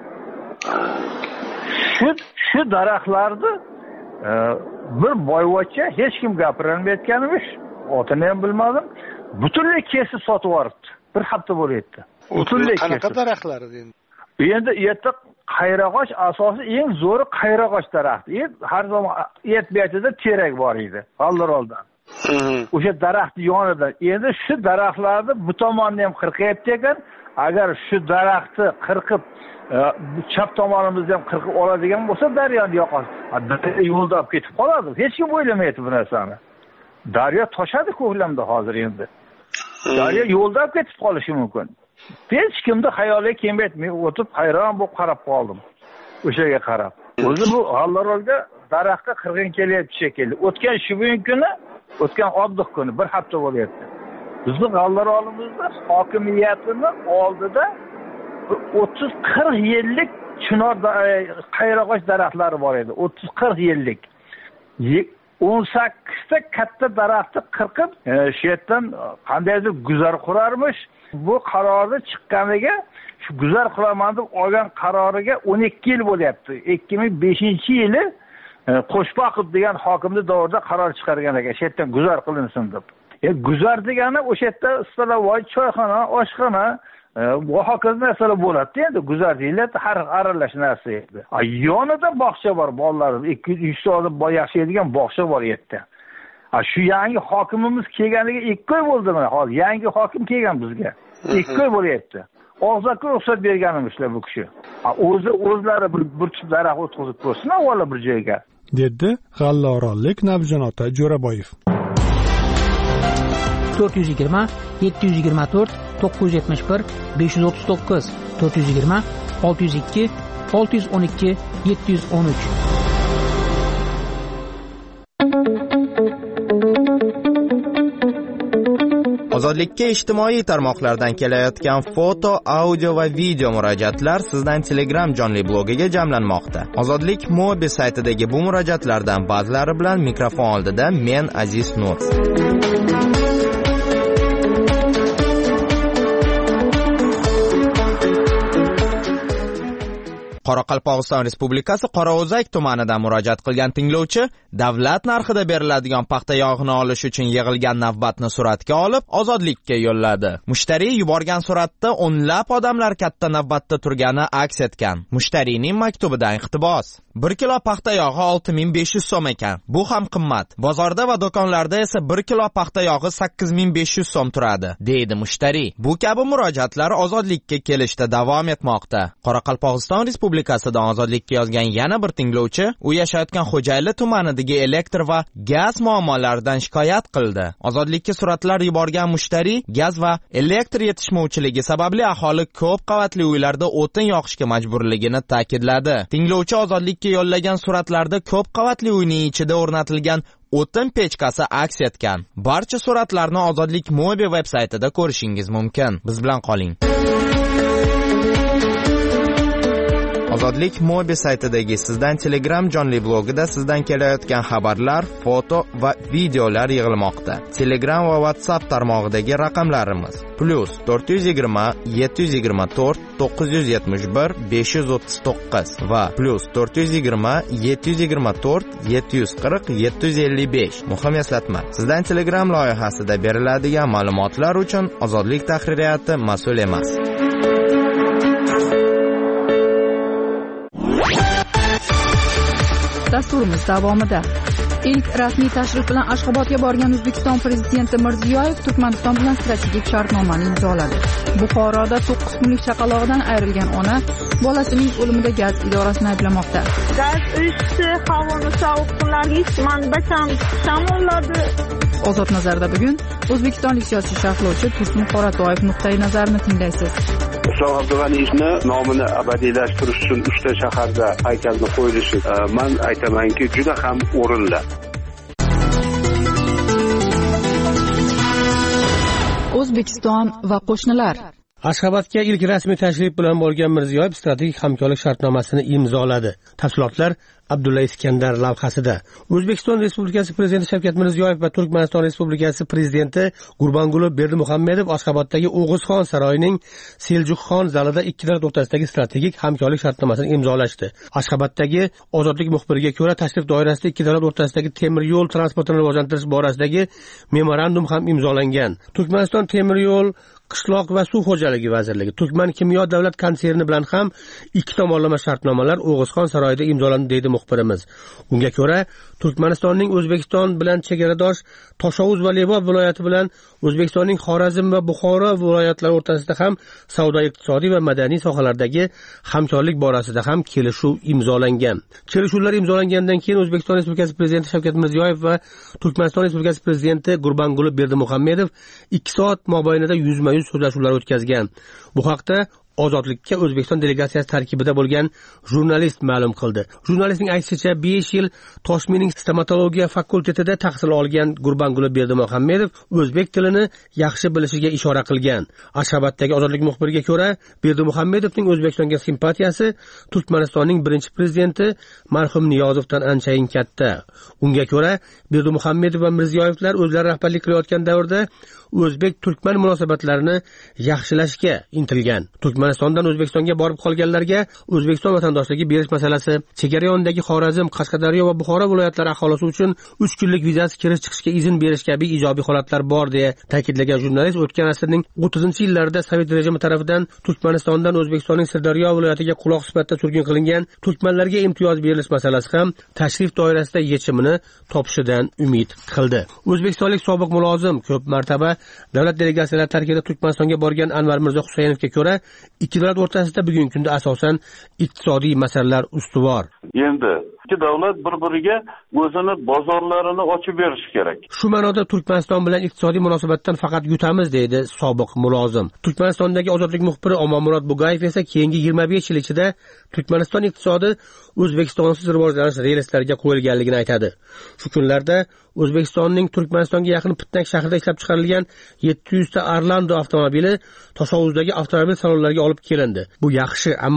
Shu shu daraxtlarni bir boyvachcha hech kim gapirolmayotganimish, otini ham bilmadim. Butunlay kesib sotib yuboribdi. Bir hafta bo'layapti. Butunlay kesib. Qanaqa daraxtlar endi? Endi yerda qayrag'och asosi eng zo'ri qayrag'och daraxti. Har zaman yetmayatida terak bor edi G'allaorolda. O'sha daraxt yonida. Endi shu daraxtlarni bu tomonni ham qirqayapti ekan. Agar shu daraxtni qirqib chap tomonimizni ham qirqib oladigan bo'lsa, daryoni yoqasi yo'lda olib ketib qoladi. Hech kim o'ylamaydi bu narsani. Daryo toshadi ko'klamda hozir endi. Daryo yo'lda olib ketib qolishi mumkin. Hech kimda xayoliga kelmaydi. Men o'tib hayron bo'lib qarab qoldim. O'shaga qarab. O'zi bu G'allaorolga daraxtga qirg'in kelyapti shekilli. O'tgan shu kuni, o'tgan oddiy kuni bir hafta bo'lyapti. Bizning G'allaorolimizda hokimiyatini oldida o'ttiz qirq yillik chinor qayrag'och daraxtlari bor edi. o'ttiz qirq yillik. o'n sakkizta katta daraxtni qirqib, shu yerdan qandaydir guzar qurarmish. Bu qarori chiqqaniga, shu guzar quraman deb olgan qaroriga o'n ikki yil bo'lyapti. ikki ming beshinchi yili Qo'shboqov degan hokimning davrida qaror chiqargan ekan, shu yerdan guzar qilinsin deb. E guzar degani o'sha yerda istalavoy choyxona, oshxona bu hokazo narsalar bo'ladi. Endi guzar deyiladi, har aralash narsa edi. Yonida bog'cha bor, bolalar ikki yuz ta odam yashaydigan bog'cha bor yerda. Shu yangi hokimimiz kelganiga ikki oy bo'ldi mana. Hozir yangi hokim kelgan bizga. ikki oy bo'lyapti. Og'zaki ruxsat berganimizlar bu kishi. O'zi o'zlari bir bir tup daraxt o'tqizib qo'ysin, avvalo bir joyga, dedi G'allaorollik Nabijon ota Jo'raboyev. to'rt yuz yigirma yetti yuz yigirma to'rt to'qqiz yuz yetmish bir besh yuz o'ttiz to'qqiz to'rt yuz yigirma olti yuz ikki olti yuz o'n ikki yetti yuz o'n uch. Ozodlikka ijtimoiy tarmoqlardan kelayotgan foto, audio va video murojaatlar sizdan Telegram jonli blogiga jamlanmoqda. Ozodlik Mobi saytidagi bu murojaatlardan ba'zilari bilan mikrofon oldida men Aziz Nur. Qoraqalpog'iston Respublikasi Qorao'zak tumanidan murojaat qilgan tinglovchi davlat narxida beriladigan paxta yog'ini olish uchun yig'ilgan navbatni suratga olib, Ozodlikka yo'lladi. Mushtariy yuborgan suratda o'nlab odamlar katta navbatda turgani aks etgan. Mushtariyning maktubidan iqtibos. bir kilo paxta yog'i olti ming besh yuz so'm ekan. Bu ham qimmat. Bozorda va do'konlarda esa bir kilo paxta yog'i sakkiz ming besh yuz so'm turadi, deydi mushtariy. Bu kabi murojaatlar Ozodlikka kelishda davom etmoqda. Qoraqalpog'iston Respublikasidan Ozodlikka yozgan yana bir tinglovchi, u yashayotgan Xo'jayli tumanidagi elektr va gaz muammolaridan shikoyat qildi. Ozodlikka suratlar yuborgan mushtariy gaz va elektr yetishmovchiligi sababli aholi ko'p qavatli uylarda o'tin yoqishga majburligini ta'kidladi. Tinglovchi Ozodlikka yo'llagan suratlarda ko'p qavatli uyning ichida o'rnatilgan o'tin pechkasi aks etgan. Barcha suratlarni Ozodlik Mobi veb-saytida ko'rishingiz mumkin. Biz bilan qoling. Ozodlik Mobi saytidagi Sizdan Telegram jonli blogida sizdan kelayotgan xabarlar, foto va videolar yig'ilmoqda. Telegram va WhatsApp tarmog'idagi raqamlarimiz plus to'rt yuz yigirma yetti yuz yigirma to'rt to'qqiz yuz yetmish bir besh yuz o'ttiz to'qqiz va plus to'rt yuz yigirma yetti yuz yigirma to'rt yetti yuz qirq yetti yuz ellik besh. Muhim eslatma. Sizdan Telegram loyihasida beriladigan ma'lumotlar uchun Ozodlik tahririyati mas'ul emas. Dasturimiz davomida ilk rasmiy tashrif bilan Ashxobodga borgan O'zbekiston prezidenti Mirziyoyev Turkmaniston bilan strategik shartnomani imzoladi. Buxoroda to'qqiz kunlik chaqalog'idan ayrilgan ona bolasining o'limida gaz idorasini ayblamoqda. Gaz o'chdi, havoni sovuq kunlarga manbacham shamolladi. Ozod nazarda bugun o'zbekistonlik siyosiy sharhlovchi Tursun Qoratoyev nuqtai nazarini tinglaysiz. Islom Abdug'aniyevni nomini abadiylashtirish uchun uchta shaharda haykalni qo'yilishi, men aytamanki, juda ham o'rinli. O'zbekiston va qo'shnilar. Ashxobodga ilk rasmiy tashrif bilan bo'lgan Mirziyoyev strategik hamkorlik shartnomasini imzoladi. Tafsilotlar Abdulla Iskandar lavhasida. O'zbekiston Respublikasi Prezidenti Shavkat Mirziyoyev va Turkmaniston Respublikasi Prezidenti Gurbanguli Berdimuhamedov Ashxoboddagi O'g'izxon saroyining Seljuqxon zalida ikki davlat o'rtasidagi strategik hamkorlik shartnomasini imzolashdi. Ashxoboddagi Ozodlik muxbiriga ko'ra, tashrif doirasida ikki davlat o'rtasidagi temir yo'l transportini rivojlantirish borasidagi memorandum ham imzolangan. Turkmaniston temir yo'l Qishloq va suv xo'jaligi vazirligi, Turkman kimyo davlat konserni bilan ham ikki tomonlama shartnomalar O'g'izxon saroyida imzolandi, deydi muxbirimiz. Unga ko'ra, Turkmanistonning O'zbekiston bilan chegaradosh Toshovuz va Lebop viloyati bilan O'zbekistonning Xorazm va Buxoro viloyatlari o'rtasida ham savdo, iqtisodiy va madaniy sohalardagi hamkorlik borasida ham kelishuv imzolangan. Kelishuvlar imzolangandan keyin O'zbekiston Respublikasi Prezidenti Shavkat Mirziyoyev va Turkmaniston Respublikasi Prezidenti Gurbanguli Berdimuhamedov ikki soat mobaynida yuzma-yuz so'zlashuvlar o'tkazgan. Bu haqda Ozodlikka O'zbekiston delegatsiyasi tarkibida bo'lgan jurnalist ma'lum qildi. Jurnalistning aytishicha, besh yil Toshkentning stomatologiya fakultetida tahsil olgan Gurbanguli Berdimuhamedov o'zbek tilini yaxshi bilishiga ishora qilgan. Ashxoboddagi Ozodlik muxbiriga ko'ra, Berdimuhamedovning O'zbekistonga simpatiyasi Turkmanistonning birinchi prezidenti marhum Niyozovdan anchayin katta. Unga ko'ra, Berdimuhamedov va Mirziyoyevlar o'zlari rahbarlik qilayotgan davrda o'zbek-turkman munosabatlarini yaxshilashga intilgan. Turkmanistondan O'zbekistonga borib qolganlarga O'zbekiston vatandoshligini berish masalasi, chegara yonidagi Xorazm, Qashqadaryo va Buxoro viloyatlari aholisi uchun uch kunlik vizasiz kirish-chiqishga izn berish kabi ijobiy holatlar bor, deya ta'kidlagan jurnalist o'tgan asrning o'ttizinchi yillarida Sovet rejimi tomonidan Turkmanistondan O'zbekistonning Sirdaryo viloyatiga quloq sifatida surgun qilingan turkmanlarga imtiyoz berilish masalasi ham tashrif doirasida yechimini topishidan umid qildi. O'zbekistonlik sobiq mulozim ko'p martaba davlat delegatsiyalari tarkibida Turkmanistonga borgan Anvar Mirzo Husaynovga ko'ra, ikki davlat o'rtasida bugungi kunda asosan iqtisodiy masalalar ustuvor. Endi ikki davlat bir-biriga o'zini bozorlarini ochib berish kerak. Shu ma'noda Turkmaniston bilan iqtisodiy munosabatdan faqat yutamiz, deydi sobiq mulozim. Turkmanistondagi Ozodlik muxbiri Omonmurod Bugayev esa keyingi yigirma besh yil ichida Turkmaniston iqtisodi O'zbekistonsiz rivojlanish relslariga qo'yilganligini aytadi. Shu kunlarda O'zbekistonning Turkmanistonga yaqin Pitnak shahrida ishlab chiqarilgan yetti yuz ta Arlando avtomobili Toshovuzdagi avtomobil salonlariga olib kelindi. Bu yaxshi, ammo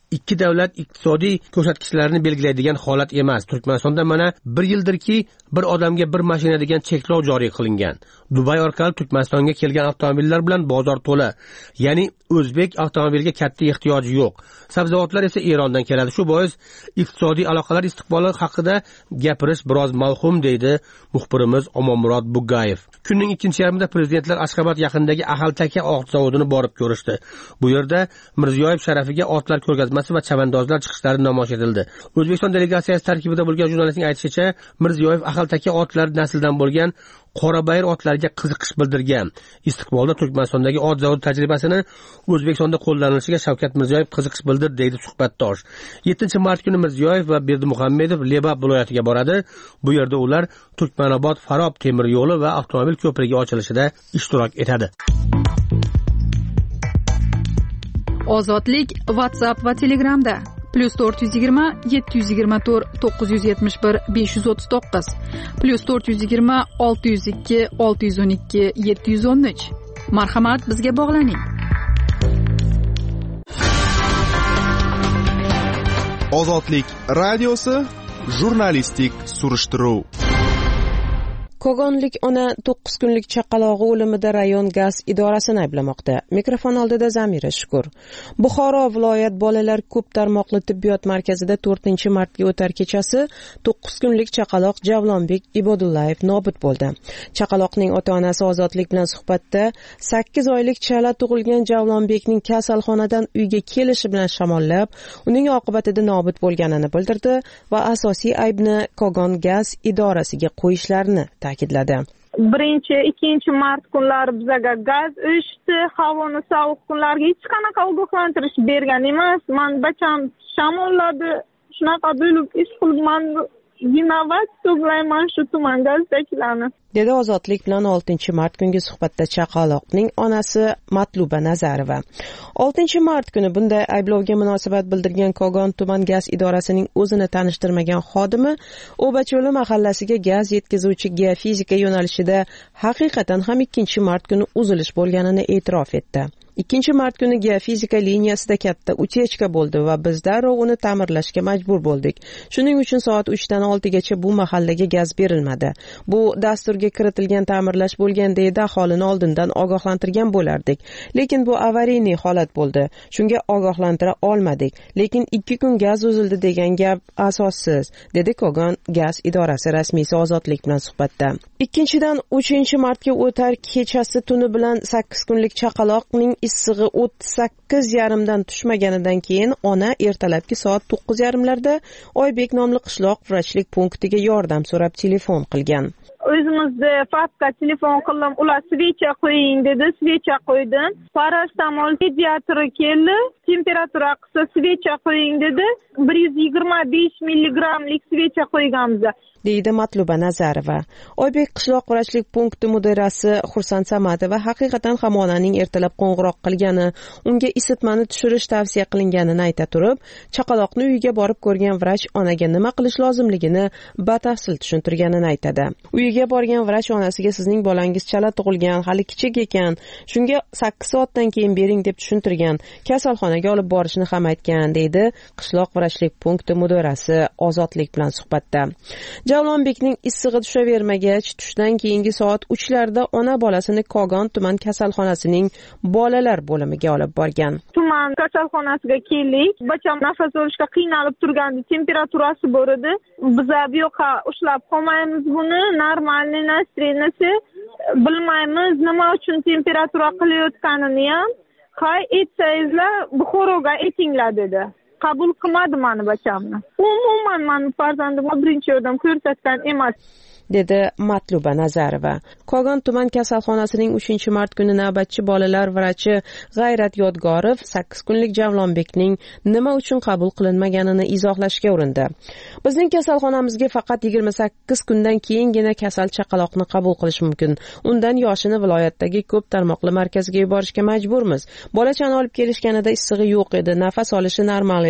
ikki davlat iqtisodiy ko'rsatkichlarini belgilaydigan holat emas. Turkmanistonda mana bir yildirki bir odamga bir mashina degan cheklov joriy qilingan. Dubay orqali Turkmanistonga kelgan avtomobillar bilan bozor to'la. Ya'ni o'zbek avtomobilga katta ehtiyoji yo'q. Sabzavotlar esa Erondan keladi. Shu bois iqtisodiy aloqalar istiqboli haqida gapirish biroz mavhum, deydi muxbirimiz Omonmurod Bugayev. Kunning ikkinchi yarmida prezidentlar Ashxobod yaqinidagi Axaltaka ot zavodini borib ko'rishdi. Bu yerda Mirziyoyev sharafiga otlar ko'rgazmasi va chavandozlar chiqishlari namoyish etildi. O'zbekiston delegatsiyasi tarkibida bo'lgan jurnalistning aytishicha, Mirziyoyev Axaltaka otlar nasldan bo'lgan Qorabayir otlariga qiziqish bildirgan. Istiqbolda Turkmanistondagi ot zavodi tajribasini O'zbekistonda qo'llanilishiga Shavkat Mirziyoyev qiziqish bildirdi, deydi suhbatdosh. yettinchi mart kuni Mirziyoyev va Berdimuhammedov Lebap viloyatiga boradi. Bu yerda ular Turkmanobod-Farob temir yo'li va avtomobil ko'prigi ochilishida ishtirok etadi. Ozodlik WhatsApp va Telegramda plus to'rt yuz yigirma yetti yuz yigirma to'rt to'qqiz yuz yetmish bir besh yuz o'ttiz to'qqiz plus to'rt yuz yigirma olti yuz ikki olti yuz o'n ikki yetti yuz o'n uch. Marhamat, bizga bog'laning. Ozodlik radiosi jurnalistik surishtiruv. Kogonlik ona to'qqiz kunlik chaqalog'i o'limida rayon gaz idorasini ayblamoqda. Mikrofon oldida Zamira Shukur. Buxoro viloyat bolalar ko'p tarmoqli tibbiyot markazida to'rtinchi martga o'tar kechasi to'qqiz kunlik chaqaloq Javlonbek Ibodullayev nobud bo'ldi. Chaqaloqning ota-onasi Ozodlik bilan suhbatda sakkiz oylik chala tug'ilgan Javlonbekning kasalxonadan uyga kelishi bilan shamollab, uning oqibatida nobud bo'lganini bildirdi va asosiy aybni Kogon gaz idorasiga qo'yishlarini ta'kidladi. Birinchi, ikkinchi mart kunlari bizga gaz o'chdi, havoni sovuq kunlarga hech qanaqa ogohlantirish bergan emas. Men bacham shamolladi, shunaqa bo'lib ish qilman, vinovat to'playman shu tuman gazdagilarni, dedi Ozodlik bilan oltinchi mart kungi suhbatda chaqaloqning onasi Matluba Nazarova. oltinchi mart kuni bunday ayblovga munosabat bildirgan Kogon tuman gaz idorasining o'zini tanishtirmagan xodimi O'bacho'li mahallasiga gaz yetkazuvchi geofizika yo'nalishida haqiqatan ham ikkinchi mart kuni uzilish bo'lganini e'tirof etdi. ikkinchi mart kuni geofizika liniyasida katta utechka bo'ldi va biz darrov uni ta'mirlashga majbur bo'ldik. Shuning uchun soat uchdan oltigacha bu mahallaga gaz berilmadi. Bu dasturga kiritilgan ta'mirlash bo'lgan, deydi, aholini oldindan ogohlantirgan bo'lardik. Lekin bu avariyniy holat bo'ldi. Shunga ogohlantira olmadik. Lekin ikki kun gaz uzildi degan gap asossiz, dedi Kogon gaz idorasi rasmiysi Ozodlik bilan suhbatda. Ikkinchidan, uchinchi martga o'tar kechasi tuni bilan sakkiz kunlik chaqaloqning issig'i o'ttiz sakkiz yarimdan tushmaganidan keyin ona ertalabki soat to'qqiz yarimlarda Oybek nomli qishloq vrachlik punktiga yordam so'rab telefon qilgan. O'zimizda fatka telefon qildim, ular svecha qo'ying dedi, svecha qo'ydim. Parastamol pediatri keldi, temperatura qilsa svecha qo'ying dedi. bir yuz yigirma besh milligrammlik svecha qo'yganmiz, deydi Matluba Nazarova. Oybek qishloq vrachlik punkti mudirasi Xursand Samatova haqiqatan ham onaning ertalab qo'ng'iroq qilgani, unga isitmani tushirish tavsiya qilinganini ayta turib, chaqaloqni uyiga borib ko'rgan vrach onaga nima qilish lozimligini batafsil tushuntirganini aytadi. Uyiga borgan vrach onasiga sizning bolangiz chala tug'ilgan, hali kichik ekan, shunga sakkiz soatdan keyin bering deb tushuntirgan, kasalxonaga olib borishni ham aytgan, deydi qishloq vrachlik punkti mudirasi Ozodlik bilan suhbatda. Javlonbekning issig'i tushavermagach, tushdan keyingi soat uchlarda ona bolasini Kogon tuman kasalxonasining bolalar bo'limiga olib borgan. Tuman kasalxonasiga keldik. Bacham nafas olishga qiynalib turgandi, temperaturasi bor edi. Biz bu yoqqa ushlab qolmaymiz buni, normalniy настроенияsi bilmaymiz, nima uchun temperatura qilayotganini ham. Hay aytsangizlar, Buxoroga aytinglar dedi. Qabul qilmadi mani bachamni. Umuman mani farzandimga birinchi yordam ko'rsatgan emas, dedi Matluba Nazarova. Kogon tuman kasalxonasining uchinchi mart kuni navbatchi bolalar vrachi G'ayrat Yodgorov sakkiz kunlik Javlonbekning nima uchun qabul qilinmaganini izohlashga urindi. Bizning kasalxonamizga faqat yigirma sakkiz kundan keyingina kasal chaqaloqni qabul qilish mumkin. Undan yoshini viloyatdagi ko'p tarmoqli markazga yuborishga majburmiz. Bolachani olib kelishganida issig'i yo'q edi, nafas olishi normal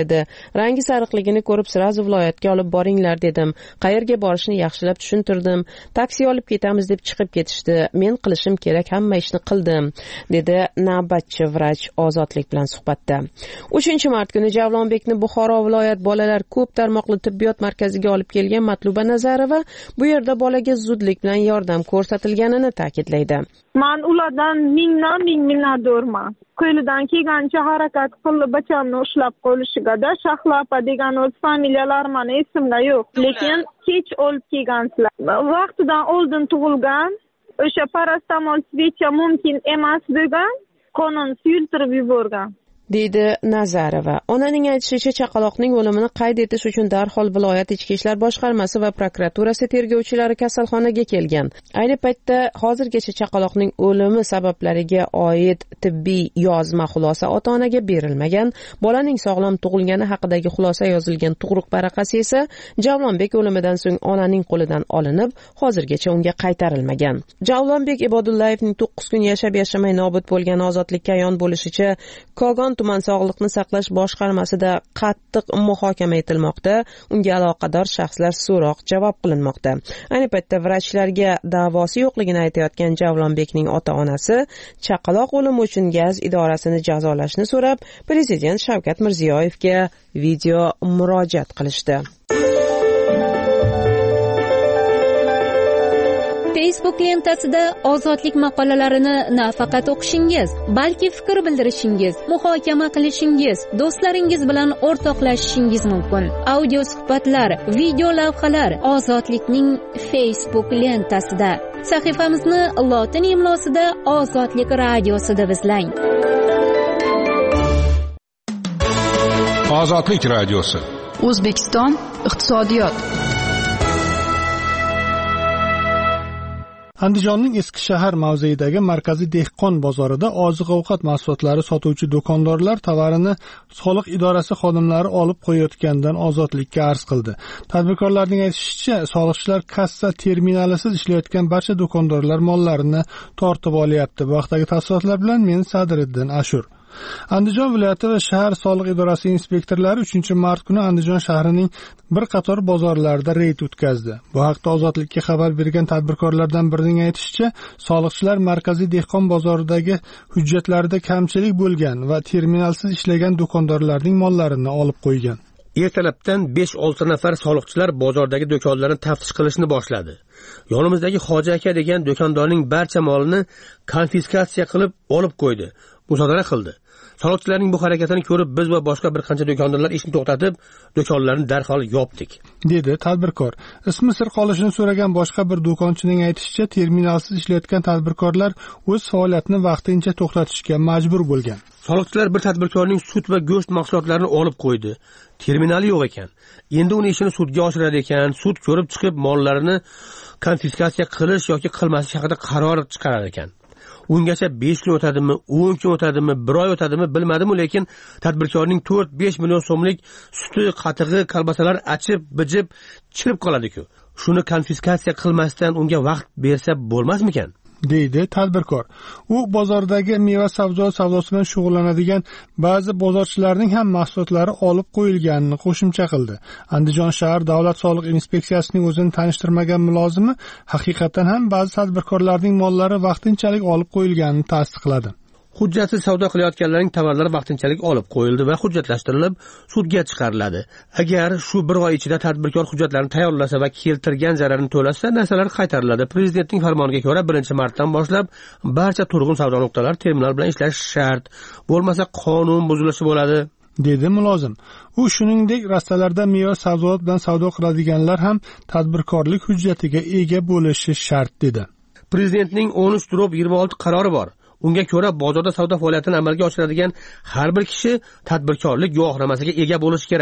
edi. Rangi sariqligini ko'rib sirazi viloyatga olib boringlar dedim. Qayerga borishni yaxshilab tushuntirdim. Taksi olib ketamiz deb chiqib ketishdi. Men qilishim kerak hamma ishni qildim, dedi navbatchi vrach Ozodlik bilan suhbatda. uchinchi mart kuni Javlonbekni Buxoro viloyat bolalar ko'p tarmoqli tibbiyot markaziga olib kelgan Matluba Nazarova bu yerda bolaga zudlik bilan yordam ko'rsatilganini ta'kidlaydi. Men ulardan mingdan ming minnatdorman. Qo'lidan kelgancha harakat qilib bachamni ushlab qo'yishigada Shahlapa degan o'z familiyalar meni esimda yo'q, lekin kech olib kelgansizlar. Vaqtidan oldin tug'ilgan, o'sha parastamol svecha mumkin emas degan, qonun suyultirib yuborgan, deydi Nazarova. Onaning aytishicha, chaqaloqning o'limini qayd etish uchun darhol viloyat ichki ishlar boshqarmasi va prokuraturasi tergovchilari kasalxonaga kelgan. Ayni paytda hozirgacha chaqaloqning o'limi sabablariga oid tibbiy yozma xulosa ota-onaga berilmagan. Bolaning sog'lom tug'ilgani haqidagi xulosa yozilgan tug'ruq varaqasi esa Javlonbek o'limidan so'ng onaning qo'lidan olinib, hozirgacha unga qaytarilmagan. Javlonbek Ibodullayevning to'qqiz kun yashab yashamay nobud bo'lgan Ozodlikka ayon bo'lishicha, Kogon tuman sog'liqni saqlash boshqarmasida qattiq muhokama etilmoqda. Unga aloqador shaxslar so'roq javob qilinmoqda. Ayni paytda vrachlarga da'vosi yo'qligini aytayotgan Javlonbekning ota-onasi chaqaloq o'limi uchun gaz idorasini jazolashni so'rab, prezident Shavkat Mirziyoyevga video murojaat qilishdi. Facebook lentasida Ozodlik maqolalarini nafaqat o'qishingiz, balki fikr bildirishingiz, muhokama qilishingiz, do'stlaringiz bilan o'rtoqlashishingiz mumkin. Audio suhbatlar, video lavhalar Ozodlikning Facebook lentasida. Sahifamizni lotin imlosida Ozodlik radiosi deb izlang. Ozodlik radiosi. O'zbekiston iqtisodiyot. Andijonning eski shahar mavzeidagi markaziy dehqon bozorida oziq-ovqat mahsulotlari sotuvchi do'kondorlar tovarini soliq idorasi xodimlari olib qo'yayotgandan Ozodlikka arz qildi. Tadbirkorlarning aytishicha, soliqchilar kassa terminalisiz ishlayotgan barcha do'kondorlar mollarini tortib olyapti. Bu haqdagi tafsilotlar bilan men Sadriddin Ashur. Andijon viloyati va shahar soliq idorasi inspektorlari uchinchi mart kuni Andijon shahrining bir qator bozorlarida reyd o'tkazdi. Bu haqda Ozodlikka xabar bergan tadbirkorlardan birining aytishicha, soliqchilar markaziy dehqon bozoridagi hujjatlarida kamchilik bo'lgan va terminalsiz ishlagan do'kondorlarning mollarini olib qo'ygan. Ertalabdan besh olti nafar soliqchilar bozordagi do'konlarni taftish qilishni boshladi. Yonimizdagi Hoji aka degan do'kondorning barcha molini konfiskatsiya qilib olib qo'ydi. Musodara qildi. Soliqchilarning bu harakatini ko'rib, biz va boshqa bir qancha do'kondorlar ishni to'xtatib, do'konlarni darhol yopdik, dedi tadbirkor. Ismi sir qolishini so'ragan boshqa bir do'konchining aytishicha, terminalsiz ishlayotgan tadbirkorlar o'z faoliyatini vaqtincha to'xtatishga majbur bo'lgan. Soliqchilar bir tadbirkorning sut va go'sht mahsulotlarini olib qo'ydi. Terminali yo'q ekan. Endi uni ishini sudga oshiradi ekan. Sud ko'rib chiqib, mollarini konfiskatsiya qilish yoki qilmaslik haqida qaror chiqarar ekan. Ungacha besh kun o'tadimi, o'n kun o'tadimi, bir oy o'tadimi bilmadim-u, lekin tadbirkorning to'rt besh million so'mlik suti, qatig'i, kolbasalar achib, bijib, chirib qoladi-ku. Shuni konfiskatsiya qilmasdan unga vaqt bersa bo'lmasmikan? deydi tadbirkor. U bozordagi meva sabzavot savdosi bilan shug'ullanadigan ba'zi bozorchilarning ham mahsulotlari olib qo'yilganini qo'shimcha qildi. Andijon shahar davlat soliq inspeksiyasining o'zini tanishtirmagan mulozimi haqiqatan ham ba'zi tadbirkorlarning mollari vaqtinchalik olib qo'yilganini tasdiqladi. Hujjatsiz savdo qilayotganlarning tovarlari vaqtinchalik olib qo'yildi va hujjatlashtirilib sudga chiqariladi. Agar shu bir oy ichida tadbirkor hujjatlarni tayyorlasa va keltirgan zararini to'lasa, narsalar qaytariladi. Prezidentning farmoniga ko'ra birinchi martdan boshlab barcha turg'un savdo nuqtalari terminal bilan ishlashi shart. Bo'lmasa qonun buzilishi bo'ladi, dedi mulozim. U shuningdek, rastalarda meva sabzavot bilan savdo qiladiganlar ham tadbirkorlik hujjatiga ega bo'lishi shart, dedi. Prezidentning o'n uch yigirma olti qarori bor. Unga ko'ra bozorda savdo faoliyatini amalga oshiradigan har bir kishi tadbirkorlik guvohnomasiga ega bo'lishi kerak,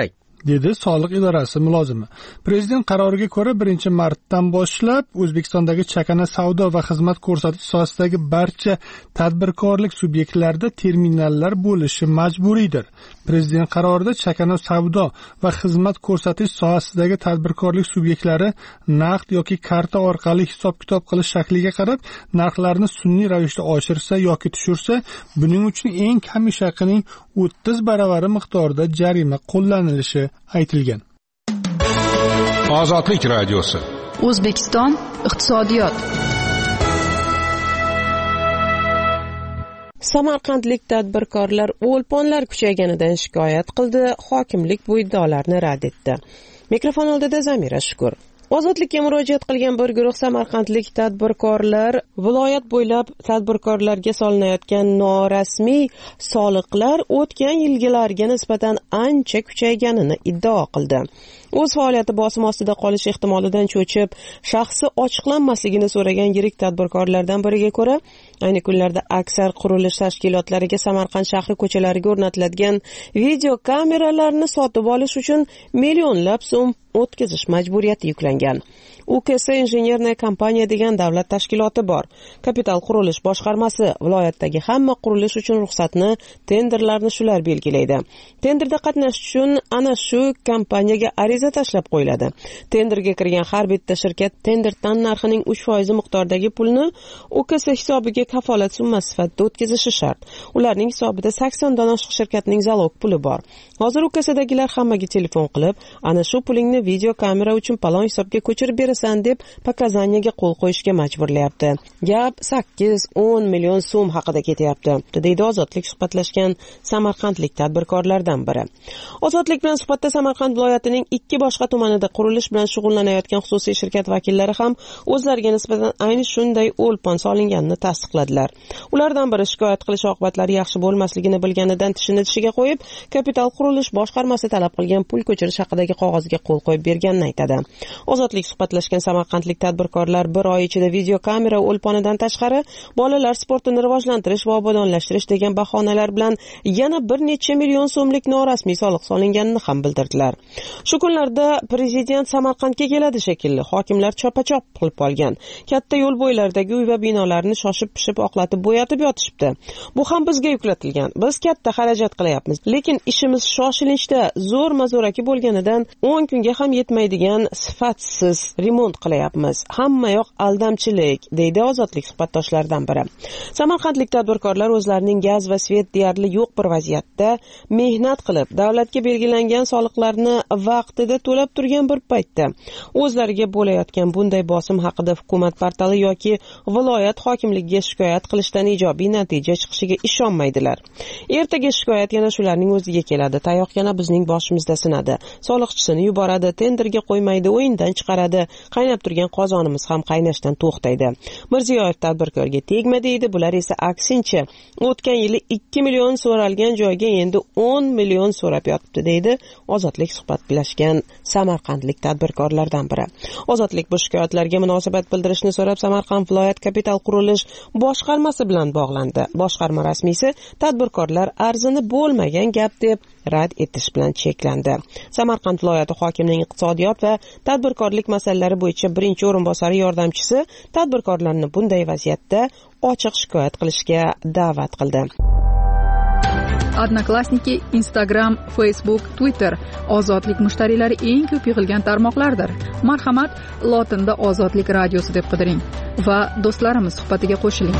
dedi soliq idorasi mulozimi. Prezident qaroriga ko'ra birinchi martdan boshlab O'zbekistondagi chakana savdo va xizmat ko'rsatish sohasidagi barcha tadbirkorlik subyektlarida terminallar bo'lishi majburiydir. Prezident qarorida chakana savdo va xizmat ko'rsatish sohasidagi tadbirkorlik subyektlari naqd yoki karta orqali hisob-kitob qilish shakliga qarab narxlarni sun'iy ravishda oshirsa yoki tushirsa, buning uchun eng kam ish haqining o'ttiz baravari miqdorida jarima qo'llanilishi aytilgan. Ozodlik radiosi. O'zbekiston iqtisodiyot. Samarqandlik tadbirkorlar o'lponlar kuchayganidan shikoyat qildi, hokimlik bu iddaolarni rad etdi. Mikrofon oldida Zamira Shukur. Ozodlikka murojaat qilgan bir guruh samarqandlik tadbirkorlar viloyat bo'ylab tadbirkorlarga solinayotgan norasmiy soliqlar o'tgan yilgilarga nisbatan ancha kuchayganini iddao qildi. O'z faoliyati bosim ostida qolish ehtimolidan cho'chib, shaxsi ochiqlanmasligini so'ragan yirik tadbirkorlardan biriga ko'ra, ayni kunlarda aksar qurilish tashkilotlariga Samarqand shahri ko'chalariga o'rnatiladigan video kameralarni sotib olish uchun millionlab so'm o'tkazish majburiyati yuklangan. U K S injenerniya kompaniya degan davlat tashkiloti bor. Kapital qurilish boshqarmasi viloyatdagi hamma qurilish uchun ruxsatni, tenderlarni shular belgilaydi. Tenderda qatnashish uchun ana shu kompaniyaga ariza tashlab qo'yiladi. Tenderga kirgan har bitta shirkat tender tan narxining uch foiz miqdoridagi pulni U K S hisobiga kafolat summasi sifatida o'tkazishi shart. Ularning hisobida sakson dan oshiq shirkatning zalog puli bor. Hozir U K S'dagilar hammaga telefon qilib, ana shu pulingni video kamera uchun palon hisobga ko'chirib berasan deb pakazaniyaga qo'l qo'yishga majburlayapti. Gap sakkiz o'n million so'm haqida ketyapti, deydi Ozodlik suhbatlashgan samarqandlik tadbirkorlardan biri. Ozodlik bilan suhbatda Samarqand viloyatining ikki boshqa tumanida qurilish bilan shug'ullanayotgan xususiy shirkat vakillari ham o'zlariga nisbatan ayni shunday o'lpon solinganini tasdiqladilar. Ulardan biri shikoyat qilish oqibatlari yaxshi bo'lmasligini bilganidan tishini tishiga qo'yib, kapital qurilish boshqarmasi talab qilgan pul ko'chirish haqidagi qog'ozga qo'l qo'yib berganini aytadi. Ozodlik suhbatlashgan samarqandlik tadbirkorlar bir oy ichida video kamera o'lponidan tashqari bolalar sportini rivojlantirish va obodonlashtirish degan bahonalar bilan yana bir necha million so'mlik norasmiy soliq solinganini ham bildirdilar. Shu kunlarda prezident Samarqandga keladi shekilli. Hokimlar chopa-chop qilib olgan. Katta yo'l bo'ylaridagi uy va binolarni shoshib-pishib oqlatib bo'yatib yotishibdi. Bu ham bizga yuklatilgan. Biz katta xarajat qilyapmiz, lekin ishimiz shoshilinchda zo'r-mazo'raki bo'lganidan o'n kunga ham yetmaydigan sifatsiz remont qilyapmiz. Hamma yoq aldamchilik, deydi Ozodlik suhbatdoshlaridan biri. Samarqandlik tadbirkorlar o'zlarining gaz va svet deyarli yo'q bir vaziyatda mehnat qilib, davlatga belgilangan soliqlarni vaqtida to'lab turgan bir paytda o'zlariga bo'layotgan bunday bosim haqida hukumat portali yoki viloyat hokimligiga shikoyat qilishdan ijobiy natija chiqishiga ishonmaydilar. Ertaga shikoyat yana shularning o'ziga keladi. Tayoq yana bizning boshimizda sinadi. Soliqchisini yuboradi, tenderga qo'ymaydi, o'yindan chiqaradi. Qaynab turgan qozonimiz ham qaynashdan to'xtaydi. Mirziyoyev tadbirkorga tegma deydi, bular esa aksincha o'tgan yili ikki million so'ralgan joyga endi o'n million so'rab yotibdi, deydi Ozodlik suhbatlashgan samarqandlik tadbirkorlardan biri. Ozodlik bu shikoyatlarga munosabat bildirishni so'rab Samarqand viloyat kapital qurilish boshqarmasi bilan bog'landi. Boshqarma rasmiysi tadbirkorlar arzini bo'lmagan gap deb rad etish bilan cheklandi. Samarqand viloyati hokimining iqtisodiyot va tadbirkorlik masalalari bo'yicha birinchi o'rinbosari yordamchisi tadbirkorlarni bunday vaziyatda ochiq shikoyat qilishga da'vat qildi. Odnoklassniki, Instagram, Facebook, Twitter Ozodlik mushtariylari eng ko'p yig'ilgan tarmoqlardir. Marhamat, lotinda Ozodlik radiosi deb qidiring va do'stlarimiz suhbatiga qo'shiling.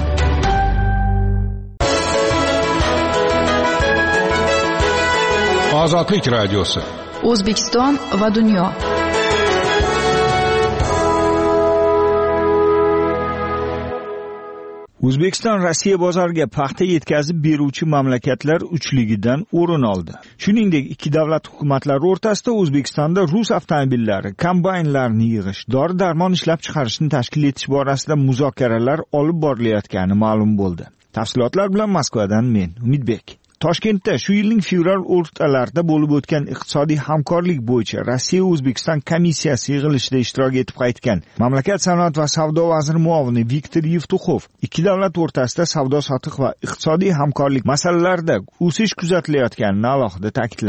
Ozodlik radiosi. O'zbekiston va dunyo. O'zbekiston Rossiya bozoriga paxta yetkazib beruvchi mamlakatlar uchligidan o'rin oldi. Shuningdek, ikki davlat hukumatlari o'rtasida O'zbekistonda rus avtomobillari, kombaynlarni yig'ish, dori-darmon ishlab chiqarishni tashkil etish borasida muzokaralar olib borilayotgani ma'lum bo'ldi. Tafsilotlar bilan Moskvadan men, Umidbek. Toshkentda shu yilning fevral o'rtalarida bo'lib o'tgan iqtisodiy hamkorlik bo'yicha Rossiya O'zbekiston komissiyasi yig'ilishida ishtirok etib qaytgan mamlakat sanoat va savdo vaziri muovini Viktor Yevtuxov ikki davlat o'rtasida savdo-sotiq va iqtisodiy hamkorlik masalalarida o'sish kuzatilayotganini alohida ta'kidladi.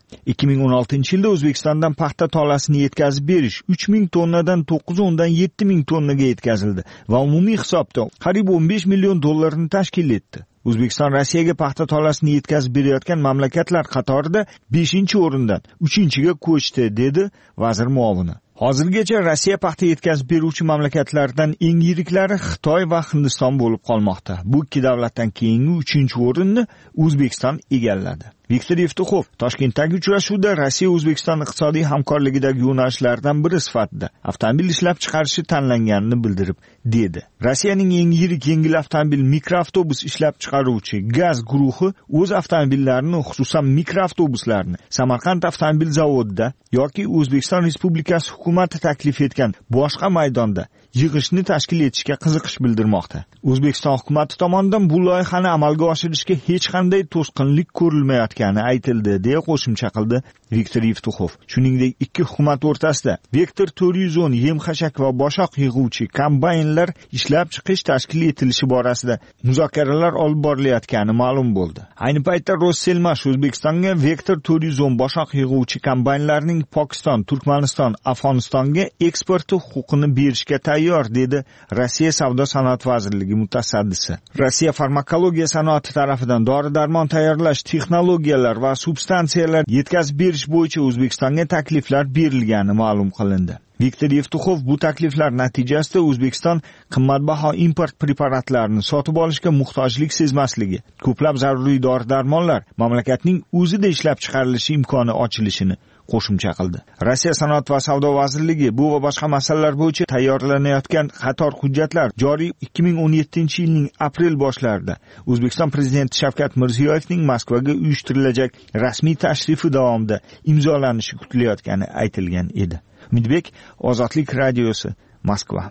ikki ming o'n oltinchi yilda O'zbekistondan paxta tolasini yetkazib berish uch ming tonnadan to'qqiz o'ndan yetti ming tonnaga yetkazildi va umumiy hisobda qariyb o'n besh million dollarni tashkil etdi. O'zbekiston Rossiyaga paxta tolasini yetkazib berayotgan mamlakatlar qatorida beshinchi o'rindan uchinchiga ko'chdi, dedi vazir muovini. Hozirgacha Rossiya paxta yetkazib beruvchi mamlakatlardan eng yiriklari Xitoy va Hindiston bo'lib qolmoqda. Bu ikki davlatdan keyingi uchinchi o'rinni O'zbekiston egalladi. Viktor Yevtuxov Toshkentdagi uchrashuvda Rossiya O'zbekiston iqtisodiy hamkorligidagi yo'nalishlardan biri sifatida avtomobil ishlab chiqarishi tanlanganini bildirib dedi. Rossiyaning eng yirik yengil avtomobil mikroavtobus ishlab chiqaruvchi Gaz guruhi o'z avtomobillarini, xususan mikroavtobuslarni Samarqand avtomobil zavodida yoki O'zbekiston Respublikasi hukumati taklif etgan boshqa maydonda yig'ishni tashkil etishga qiziqish bildirmoqda. O'zbekiston hukumati tomonidan bu loyihani amalga oshirishga hech qanday to'sqinlik ko'rilmayotgani aytildi, deya qo'shimcha qildi Viktor Yevtuxov. Shuningdek, ikki hukumat o'rtasida Vektor to'rt yuz o'n yem-xashak va boshoq yig'uvchi kombaynlar ishlab chiqish tashkil etilishi borasida muzokaralar olib borilayotgani ma'lum bo'ldi. Ayni paytda Roselmash O'zbekistonga Vektor to'rt yuz o'n boshoq yig'uvchi kombaynlarning Pokiston, Turkmaniston, Afg'onistonga eksporti huquqini berishga tayyor, dedi Rossiya Savdo sanoat vazirligi mutasaddisi. Rossiya farmakologiya sanoati tarafidan dori-darmon tayyorlash texnologiyalar va substansiyalar yetkazib berish bo'yicha O'zbekistonga takliflar berilgani ma'lum qilindi. Viktor Yevtuxov bu takliflar natijasida O'zbekiston qimmatbaho import preparatlarini sotib olishga muhtojlik sezmasligi, ko'plab zaruriy dori-darmonlar mamlakatning o'zida ishlab chiqarilishi imkoni ochilishini qo'shimcha qildi. Rossiya Sanoat va savdo vazirligi bu va boshqa masalalar bo'yicha tayyorlanayotgan qator hujjatlar joriy ikki ming o'n yettinchi yilning aprel boshlarida O'zbekiston prezidenti Shavkat Mirziyoyevning Moskvaga uyushtirilajak rasmiy tashrifi davomida imzolanishi kutilayotgani aytilgan edi. Umidbek, Ozodlik radiosi, Moskva.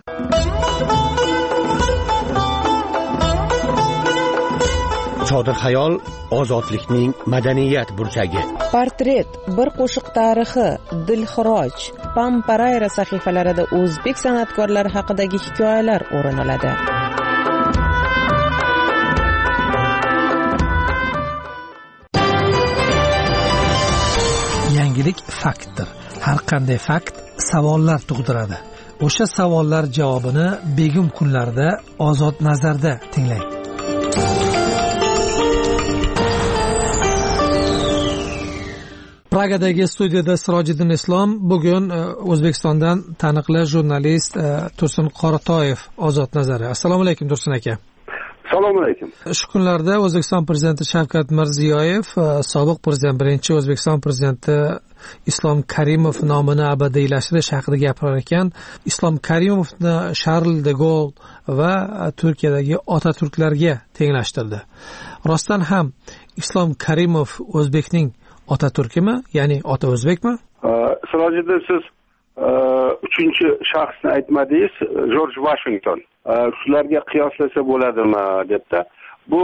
Chodir xayol ozodlikning madaniyat burchagi. Portret, bir qo'shiq tarixi, Dilxiroj, Pamparayra sahifalarida o'zbek san'atkorlari haqidagi hikoyalar o'rin oladi. Yangilik faktdir. Har qanday fakt savollar tug'diradi. O'sha savollar javobini begim kunlarda Ozod nazarda tinglang. Pragadagi studiyada Sirojiddin Islom, bugun O'zbekistondan taniqli jurnalist Tursun Qoratoyev Ozod nazari. Assalomu alaykum Tursun aka. Assalomu alaykum. Shu kunlarda O'zbekiston prezidenti Shavkat Mirziyoyev sobiq prezident, birinchi O'zbekiston prezidenti Islom Karimov nomini abadiylashtirish haqida gapirar ekan. Islom Karimovni Charl de Gaulle va Turkiyadagi Otaturklarga tenglashtirdi. Rostdan ham Islom Karimov o'zbekning Otaturkimi, ya'ni ota o'zbekmi? Sirojiddin, siz uchinchi shaxsni aytmadingiz, Jorj Washington. Shularga qiyoslasa bo'ladimi debdi. Bu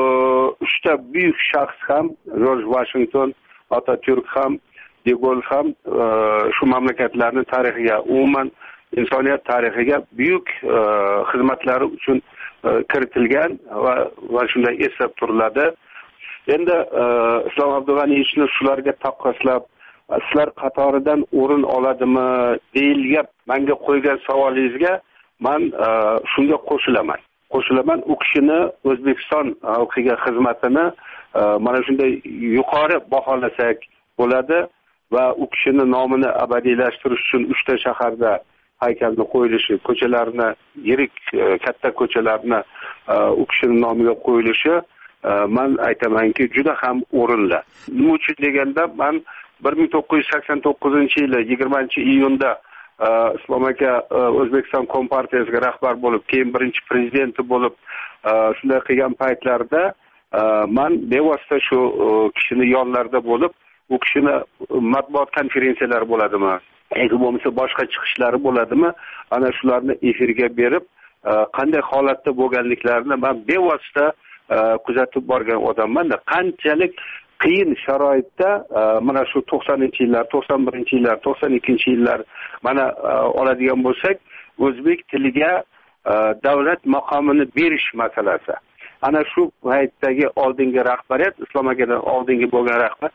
uchta buyuk shaxs ham, Jorj Washington, Otaturk ham, De Gaulle ham shu mamlakatlarning tarixiga, umuman insoniyat tarixiga buyuk xizmatlari uchun kiritilgan va va shunday eslab turiladi. Endi Islom Abdug'aniyevni shularga taqqoslab, sizlar qatoridan o'rin oladimi deyilgan menga qo'ygan savolingizga men shunga qo'shilaman. Qo'shilaman, u kishini O'zbekiston xalqiga xizmatini mana shunday yuqori baholasak bo'ladi va u kishini nomini abadiylashtirish uchun uchta shaharda haykalni qo'yilishi, ko'chalarni, yirik katta ko'chalarni u kishini nomiga qo'yilishi men aytamanki juda ham o'rinli. Nima uchun deganda, men bir ming to'qqiz yuz sakson to'qqizinchi yili yigirmanchi iyunda Islom aka O'zbekiston Kompartiyasiga rahbar bo'lib, keyin birinchi prezidenti bo'lib shunday qilgan paytlarda men bevosita shu kishini yonlarida bo'lib, u kishini matbuot konferensiyalari bo'ladimi, yoki bo'lmasa boshqa chiqishlari bo'ladimi, ana shularni efirga berib, qanday holatda bo'lganliklarini men bevosita kuzatib borgan odamman. Qanchalik qiyin sharoitda mana shu to'qsoninchi yillar, to'qson birinchi yillar, to'qson ikkinchi yillar mana oladigan bo'lsak, o'zbek tiliga davlat maqomini berish masalasi. ana shu paytdagi oldingi rahbariyat, Islom akadan oldingi bo'lgan rahbar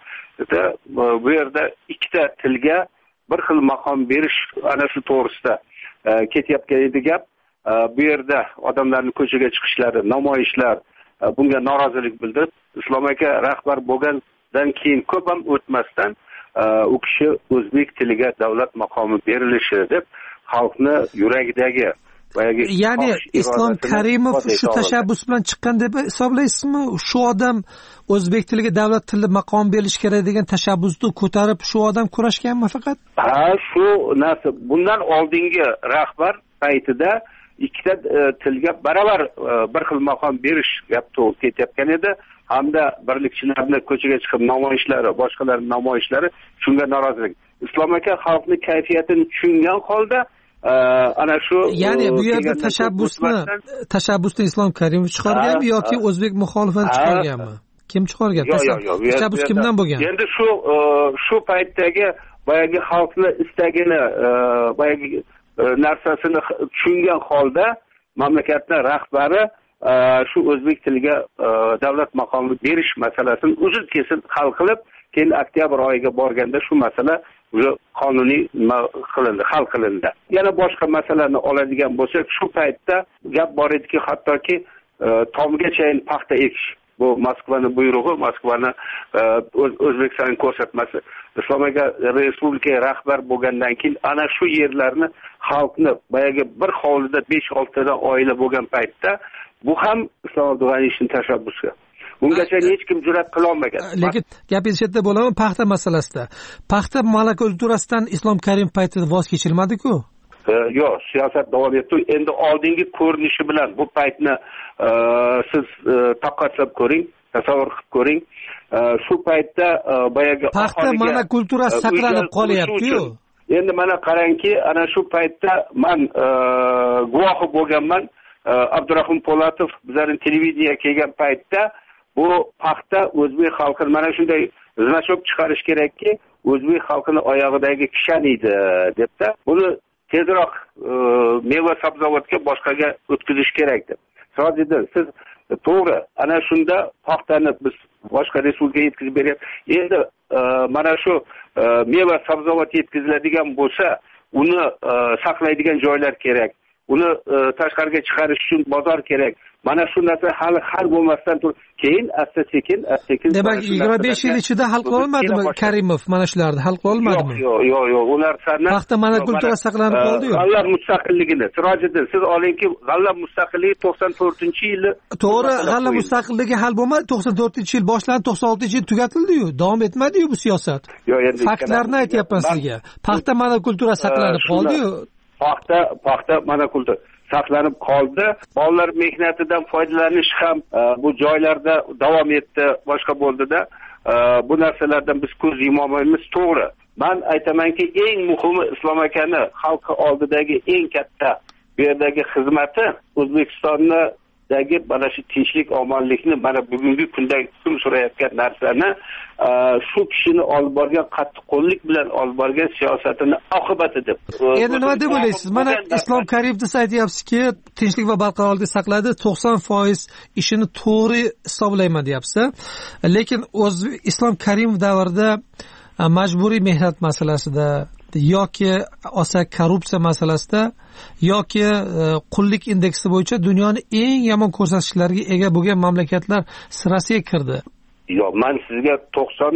bu yerda ikkita tilga bir xil maqom berish ana shu to'g'risida ketayotgan edi gap. Bu yerda odamlarning ko'chaga chiqishlari, namoyishlar, bunga norozilik bildirib, Islom aka rahbar bo'lgandan keyin ko'p ham o'tmasdan u kishi o'zbek tiliga davlat maqomi berilishi deb xalqni yuragidagi ya'ni Islom Karimov shu tashabbus bilan chiqqan deb hisoblaysizmi? Shu odam o'zbek tiliga davlat tili maqom berilishi kerak degan tashabbusni ko'tarib shu odam kurashganmi faqat? Ha, shu narsa bundan oldingi rahbar paytida ikkita tilga baravar bir xil maqom berish gap to'g'ri ketayotgan edi. Hamda birlikchilarning ko'chaga chiqib namoyishlari, boshqalarning namoyishlari shunga norozilik. Islom aka xalqning kayfiyatini tushungan holda ana shu ya'ni bu yerda tashabbusni tashabbusni Islom Karimov chiqarganmi yoki o'zbek muxolifati chiqarganmi? Kim chiqargan? Tashabbus kimdan bo'lgan? Endi shu shu paytdagi boyagi xalqning istagini, boyagi narsasini tushungan holda mamlakatning rahbari shu o'zbek tiliga davlat maqomi berish masalasini uzun kesin hal qilib, keyin oktyabr oyiga borganda shu masala qonuniy qilindi, hal qilindi. Yana boshqa masalalarni oladigan bo'lsak, shu paytda gap bor ediki, hattoki tomgachayin paxta ekish. Bu Moskvaning buyrug'i, Moskvaning O'zbekistonning ko'rsatmasi. Islom aka respublika rahbar bo'lgandan keyin ana shu yerlarni xalqni boyagi bir hovlida besh olti ta oila bo'lgan paytda bu ham Islom Abdug'aniyevning tashabbusi. Bungacha hech kim jur'at qila olmagan. Lekin gapingiz chetda bo'laman paxta masalasida. Paxta monokulturasidan Islom Karimov paytida voz kechilmadi-ku. Yo'q, siyosat davom etdi. Endi oldingi ko'rinishi bilan bu paytni siz taqqoslab ko'ring, tasavvur qilib ko'ring. Shu paytda boyagi paxta monokulturasi saqlanib qolyapti-yu. Endi mana qarangki, ana shu paytda men guvohi bo'lganman. Abdurahmon Po'latov bizning televideniyega kelgan paytda bu paxta o'zbek xalqini mana shunday znachok chiqarish kerakki, o'zbek xalqini oyog'idagi kishan edi debda. Buni tezroq meva sabzavotga boshqaga o'tkazish kerak deb. Sodiqjon, siz to'g'ri, ana shunda paxtani biz boshqa respublikaga yetkazib beryapmiz. Endi mana shu meva sabzavot yetkaziladigan bo'lsa, uni saqlaydigan joylar kerak. Uni tashqariga chiqarish uchun bozor kerak. Mana shu narsa hali hal bo'lmasdan turib, keyin asta-sekin, asta-sekin demak yigirma besh yil ichida hal qila olmadimi Karimov mana shularni hal qila olmadimi? Yo'q, yo'q, yo'q, ular sana paxta monokulturasi saqlanib qoldi-yu. G'alla mustaqilligini, Sirojiddin, siz olingki, g'alla mustaqilligi to'qson to'rtinchi yili. To'g'ri, g'alla mustaqilligi hal bo'lmadi, to'qson to'rtinchi yil boshlandi, to'qson oltinchi yil tugatildi-yu, davom etmadi-yu bu siyosat. Yo'q, endi faktlarni aytyapman sizga. Paxta monokulturasi saqlanib qoldi-yu. Paxta, paxta monokultura saqlanib qoldi. Bolalar mehnatidan foydalanish ham bu joylarda davom etdi, boshqa bo'ldida. Bu narsalardan biz ko'z yumolmaymiz, to'g'ri. Men aytamanki, eng muhimi Islom akani xalq oldidagi eng katta bu yerdagi xizmati O'zbekistonni dagi mana shu tinchlik, omonlikni mana bugungi kunda hukm surayotgan narsani shu kishini olib borgan qattiqqo'llik bilan olib borgan siyosatini oqibati deb. Endi nima deb o'ylaysiz? Mana Islom Karimov desa aytyapsizki, tinchlik va barqarorlik saqladi, to'qson foiz ishini to'g'ri hisoblayman deyapsiz. Lekin o'z Islom Karimov davrida majburiy mehnat masalasida yoki osa korrupsiya masalasida yoki qullik indeksi bo'yicha dunyoning eng yomon ko'rsatkichlarga ega bo'lgan mamlakatlar sirasiga kirdi. Yo'q, men sizga to'qson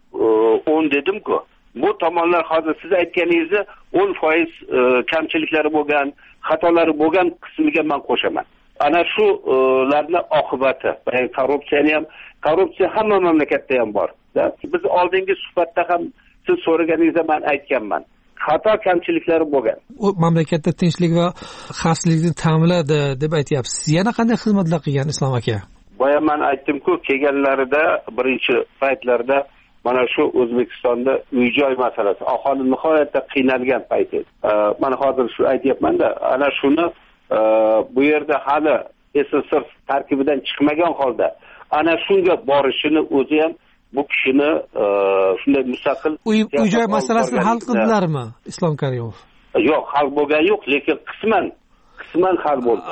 o'n dedim-ku. Bu tomonlar hozir siz aytganingizni o'n foiz kamchiliklari bo'lgan, xatolari bo'lgan qismiga men qo'shaman. Ana shularni oqibati, korrupsiyani ham, korrupsiya hamma mamlakatda ham bor. Biz oldingi suhbatda ham siz so'raganingizda men aytganman. Xato kamchiliklari bo'lgan. U mamlakatda tinchlik va xavfsizlikni ta'minladi deb aytyapsiz. Yana qanday xizmatlar qilgan Islom aka? Boya men aytdim-ku, kelganlarida birinchi paytlarda mana shu O'zbekistonda uy-joy masalasi, aholi nihoyatda qiynalgan payti. Mana hozir shu aytyapman-da, ana shuni bu yerda hali S S R tarkibidan chiqmagan holda ana shunga borishini o'zi ham bu kishini shunday mustaqil uy-joy masalasini hal qildilarmi Islom Karimov? Yo'q, hal bo'lgan yo'q, lekin qisman qisman hal bo'ldi.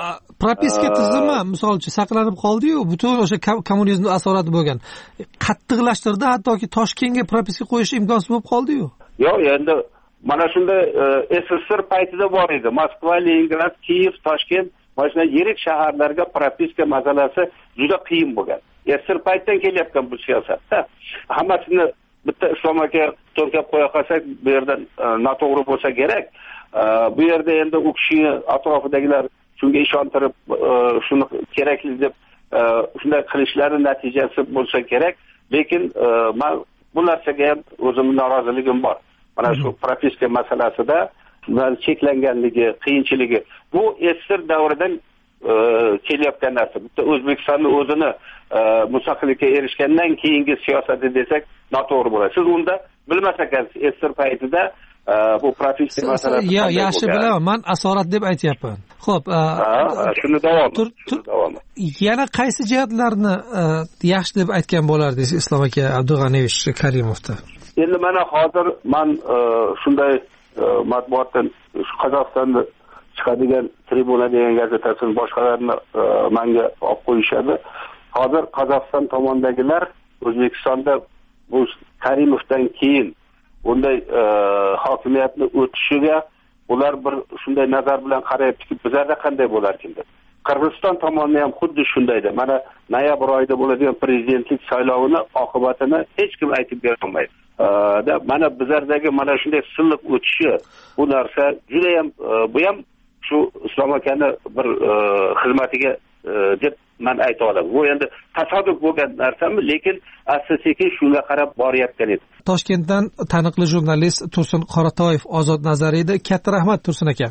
propiska tizimi misol uchun saqlanib qoldi-yu, butun o'sha kommunizm asorati bo'lgan. Qattiqlashtirdi, hattoki Toshkentga propiska qo'yish imkonsiz bo'lib qoldi-yu. Yo'q, endi mana shunday S S R paytida bor edi. Moskva, Leningrad, Kiyev, Toshkent, mana shunday yirik shaharlarga propiska masalasi juda qiyin bo'lgan. S S R paytdan kelyapti bu siyosatda. Hammasini bitta Islom aka to'rkab qo'ya qolsak, bu yerda noto'g'ri bo'lsa kerak. Bu yerda endi u kishini atrofidagilar shunga ishontirib, shuni kerakli deb shunday qilishlari natijasi bo'lsa kerak. Lekin men bu narsaga ham o'zimning noroziligim bor. Mana shu propiska masalasida cheklanganligi, qiyinchiligi bu S S R davridan kelyapgan narsa. Bitta O'zbekistonning o'zini mustaqillikka erishgandan keyingi siyosati desak noto'g'ri bo'ladi. Siz unda bilmas ekansiz, S S R paytida bu propiska masalasi. Yo'q, yaxshi bilaman. Men asorat deb aytyapman. Xo'p, shuni davom. Yana qaysi jihatlarni yaxshi deb aytgan bo'lardingiz Islom aka Abdug'aniyevich Karimovda? Endi mana hozir men shunday matbuotdan Qozog'istonda chiqadigan Tribuna degan gazetasini boshqalarni menga olib qo'yishadi. Hozir Qozog'iston tomondagilar O'zbekistonda bu Karimovdan keyin bunday hokimiyatni o'tishiga ular bir shunday nazar bilan qarayaptiki, bizlarda qanday bo'larkin deb. Qirg'iziston tomoni ham xuddi shundaydi. Mana noyabr oyida bo'ladigan prezidentlik saylovini oqibatini hech kim aytib bera olmaydi. Da mana bizlardagi mana shunday silliq o'tishi bu narsa juda ham bu ham shu Islom akani bir xizmatiga deb men ayta olaman. Bu endi tasodif bo'lgan narsami, lekin asta-sekin shunga qarab boryapti edi. Toshkentdan taniqli jurnalist Tursun Qoratoyev ozod nazariydi. Katta rahmat Tursun aka.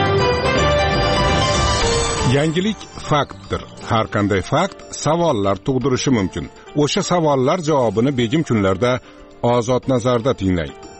Yangilik faktdir. Har qanday fakt savollar tug'dirishi mumkin. O'sha savollar javobini begim kunlarda ozod nazarda tinglang.